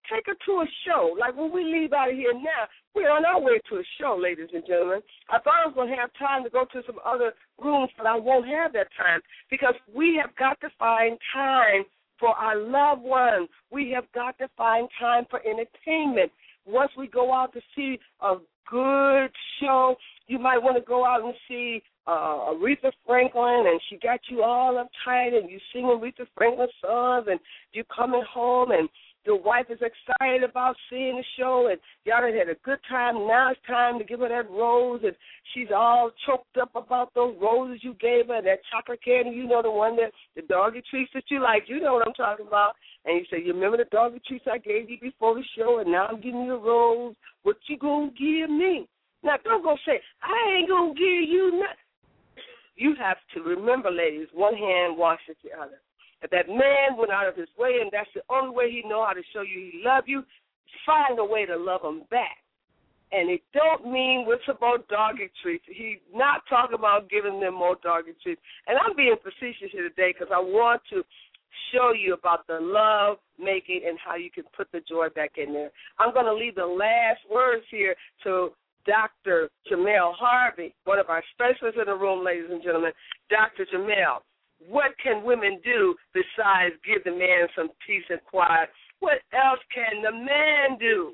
take her to a show. Like when we leave out of here now, we're on our way to a show, ladies and gentlemen. I thought I was going to have time to go to some other rooms, but I won't have that time because we have got to find time for our loved ones. We have got to find time for entertainment. Once we go out to see a good show, you might want to go out and see uh, Aretha Franklin, and she got you all uptight, and you sing Aretha Franklin songs, and you coming home, and your wife is excited about seeing the show, and y'all done had a good time. Now it's time to give her that rose, and she's all choked up about those roses you gave her, that chocolate candy, you know, the one that, the doggy treats that you like. You know what I'm talking about. And you say, you remember the doggy treats I gave you before the show, and now I'm giving you a rose. What you going to give me? Now, don't go say, I ain't going to give you nothing. You have to remember, ladies, one hand washes the other. If that man went out of his way, and that's the only way he know how to show you he love you, find a way to love him back. And it don't mean what's about doggy treats. He's not talking about giving them more doggy treats. And I'm being facetious here today because I want to show you about the love making and how you can put the joy back in there. I'm going to leave the last words here to Doctor Jamel Harvey, one of our specialists in the room, ladies and gentlemen. Doctor Jamel, what can women do besides give the man some peace and quiet? What else can the man do?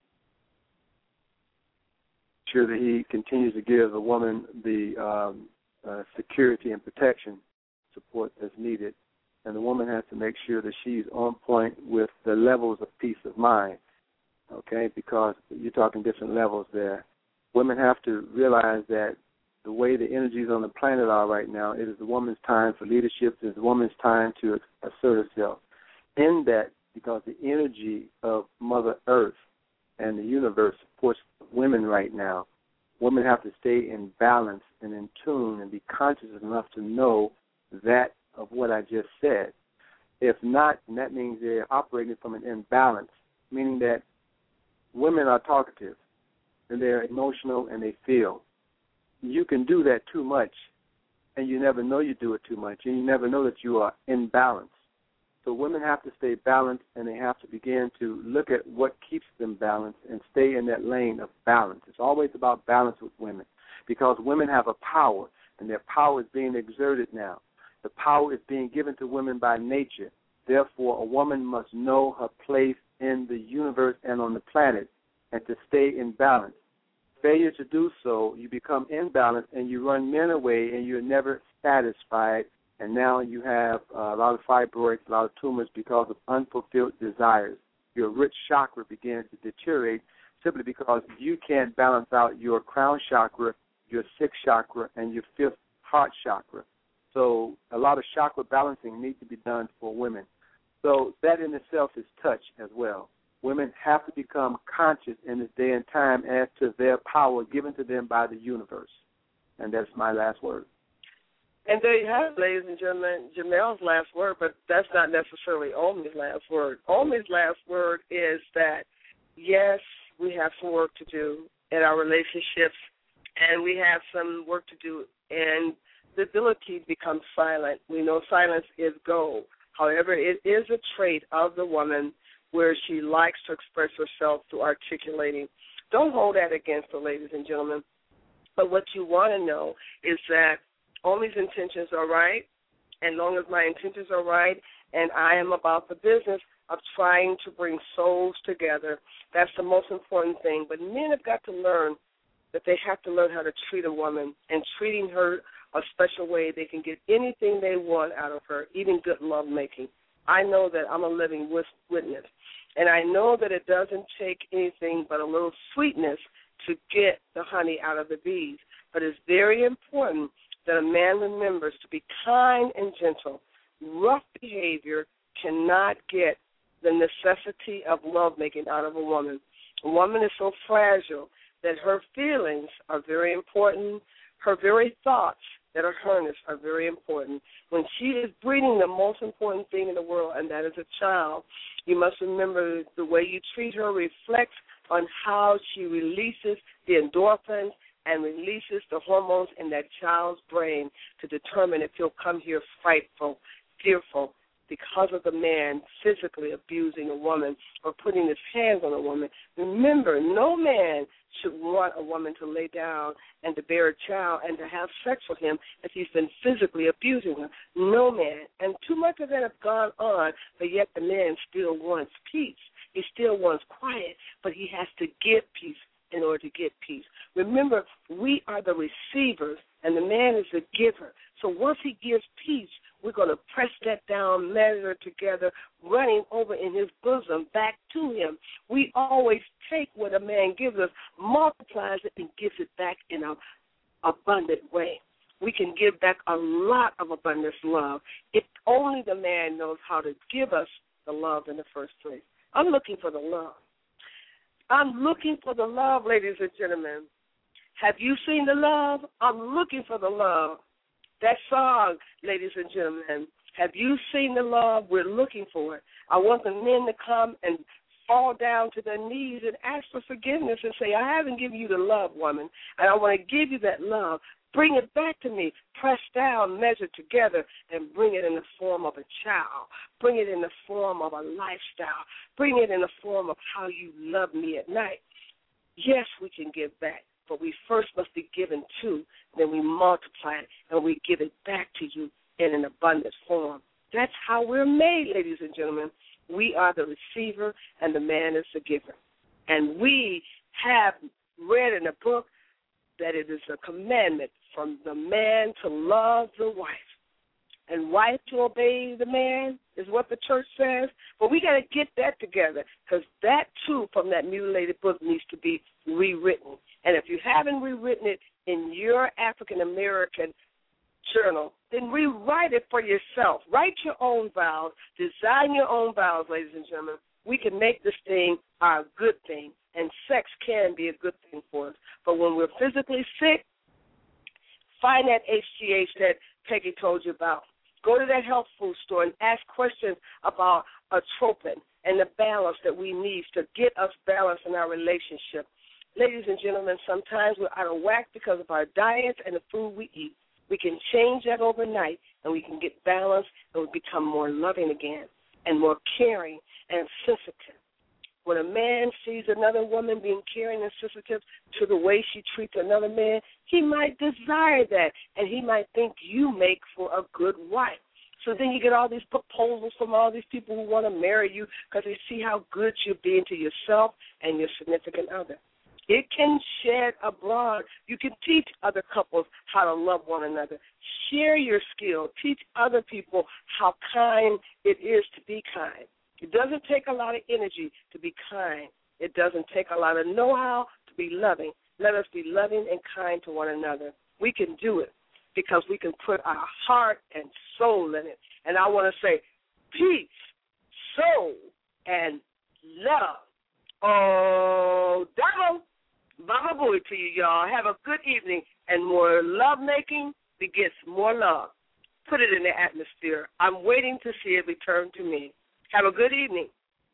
Sure that he continues to give the woman the um, uh, security and protection support that's needed. And the woman has to make sure that she's on point with the levels of peace of mind, okay, because you're talking different levels there. Women have to realize that the way the energies on the planet are right now, it is the woman's time for leadership. It is the woman's time to assert herself. In that, because the energy of Mother Earth and the universe supports women right now, women have to stay in balance and in tune and be conscious enough to know that of what I just said. If not, then that means they're operating from an imbalance, meaning that women are talkative and they're emotional and they feel. You can do that too much, and you never know you do it too much, and you never know that you are in balance. So women have to stay balanced, and they have to begin to look at what keeps them balanced and stay in that lane of balance. It's always about balance with women because women have a power, and their power is being exerted now. The power is being given to women by nature. Therefore, a woman must know her place in the universe and on the planet and to stay in balance. Failure to do so, you become imbalanced and you run men away and you're never satisfied. And now you have uh, a lot of fibroids, a lot of tumors because of unfulfilled desires. Your rich chakra begins to deteriorate simply because you can't balance out your crown chakra, your sixth chakra, and your fifth heart chakra. So a lot of chakra balancing needs to be done for women. So that in itself is touch as well. Women have to become conscious in this day and time as to their power given to them by the universe. And that's my last word. And there you have it, ladies and gentlemen, Jamel's last word, but that's not necessarily Omi's last word. Omi's last word is that, yes, we have some work to do in our relationships, and we have some work to do in the ability to become silent. We know silence is gold. However, it is a trait of the woman where she likes to express herself through articulating. Don't hold that against her, ladies and gentlemen. But what you want to know is that Omi's intentions are right, and long as my intentions are right, and I am about the business of trying to bring souls together, that's the most important thing. But men have got to learn that they have to learn how to treat a woman, and treating her a special way, they can get anything they want out of her, even good lovemaking. I know that I'm a living witness, and I know that it doesn't take anything but a little sweetness to get the honey out of the bees. But it's very important that a man remembers to be kind and gentle. Rough behavior cannot get the necessity of lovemaking out of a woman. A woman is so fragile that her feelings are very important. Her very thoughts that are earnest are very important. When she is breeding the most important thing in the world, and that is a child, you must remember the way you treat her reflects on how she releases the endorphins and releases the hormones in that child's brain to determine if he'll come here frightful, fearful, because of the man physically abusing a woman or putting his hands on a woman. Remember, no man should want a woman to lay down and to bear a child and to have sex with him if he's been physically abusing her. No man. And too much of that has gone on, but yet the man still wants peace. He still wants quiet, but he has to give peace in order to get peace. Remember, we are the receivers, and the man is the giver. So once he gives peace, we're going to press that down, measure together, running over in his bosom back to him. We always take what a man gives us, multiplies it, and gives it back in an abundant way. We can give back a lot of abundance love if only the man knows how to give us the love in the first place. I'm looking for the love. I'm looking for the love, ladies and gentlemen. Have you seen the love? I'm looking for the love. That song, ladies and gentlemen, have you seen the love? We're looking for it. I want the men to come and fall down to their knees and ask for forgiveness and say, I haven't given you the love, woman, and I want to give you that love. Bring it back to me. Press down, measure together, and bring it in the form of a child. Bring it in the form of a lifestyle. Bring it in the form of how you love me at night. Yes, we can give back, but we first must be given to, then we multiply it, and we give it back to you in an abundant form. That's how we're made, ladies and gentlemen. We are the receiver, and the man is the giver. And we have read in a book that it is a commandment from the man to love the wife, and wife to obey the man is what the church says. But we got to get that together, because that, too, from that mutilated book needs to be rewritten. And if you haven't rewritten it in your African-American journal, then rewrite it for yourself. Write your own vows. Design your own vows, ladies and gentlemen. We can make this thing our good thing, and sex can be a good thing for us. But when we're physically sick, find that H G H that Peggy told you about. Go to that health food store and ask questions about atropine and the balance that we need to get us balance in our relationship. Ladies and gentlemen, sometimes we're out of whack because of our diets and the food we eat. We can change that overnight, and we can get balance, and we become more loving again and more caring and sensitive. When a man sees another woman being caring and sensitive to the way she treats another man, he might desire that, and he might think you make for a good wife. So then you get all these proposals from all these people who want to marry you because they see how good you're being to yourself and your significant other. It can shed abroad. You can teach other couples how to love one another. Share your skill. Teach other people how kind it is to be kind. It doesn't take a lot of energy to be kind. It doesn't take a lot of know-how to be loving. Let us be loving and kind to one another. We can do it because we can put our heart and soul in it. And I want to say peace, soul, and love. Oh, double. Baba Booey to you, y'all. Have a good evening, and more love-making begets more love. Put it in the atmosphere. I'm waiting to see it return to me. Have a good evening.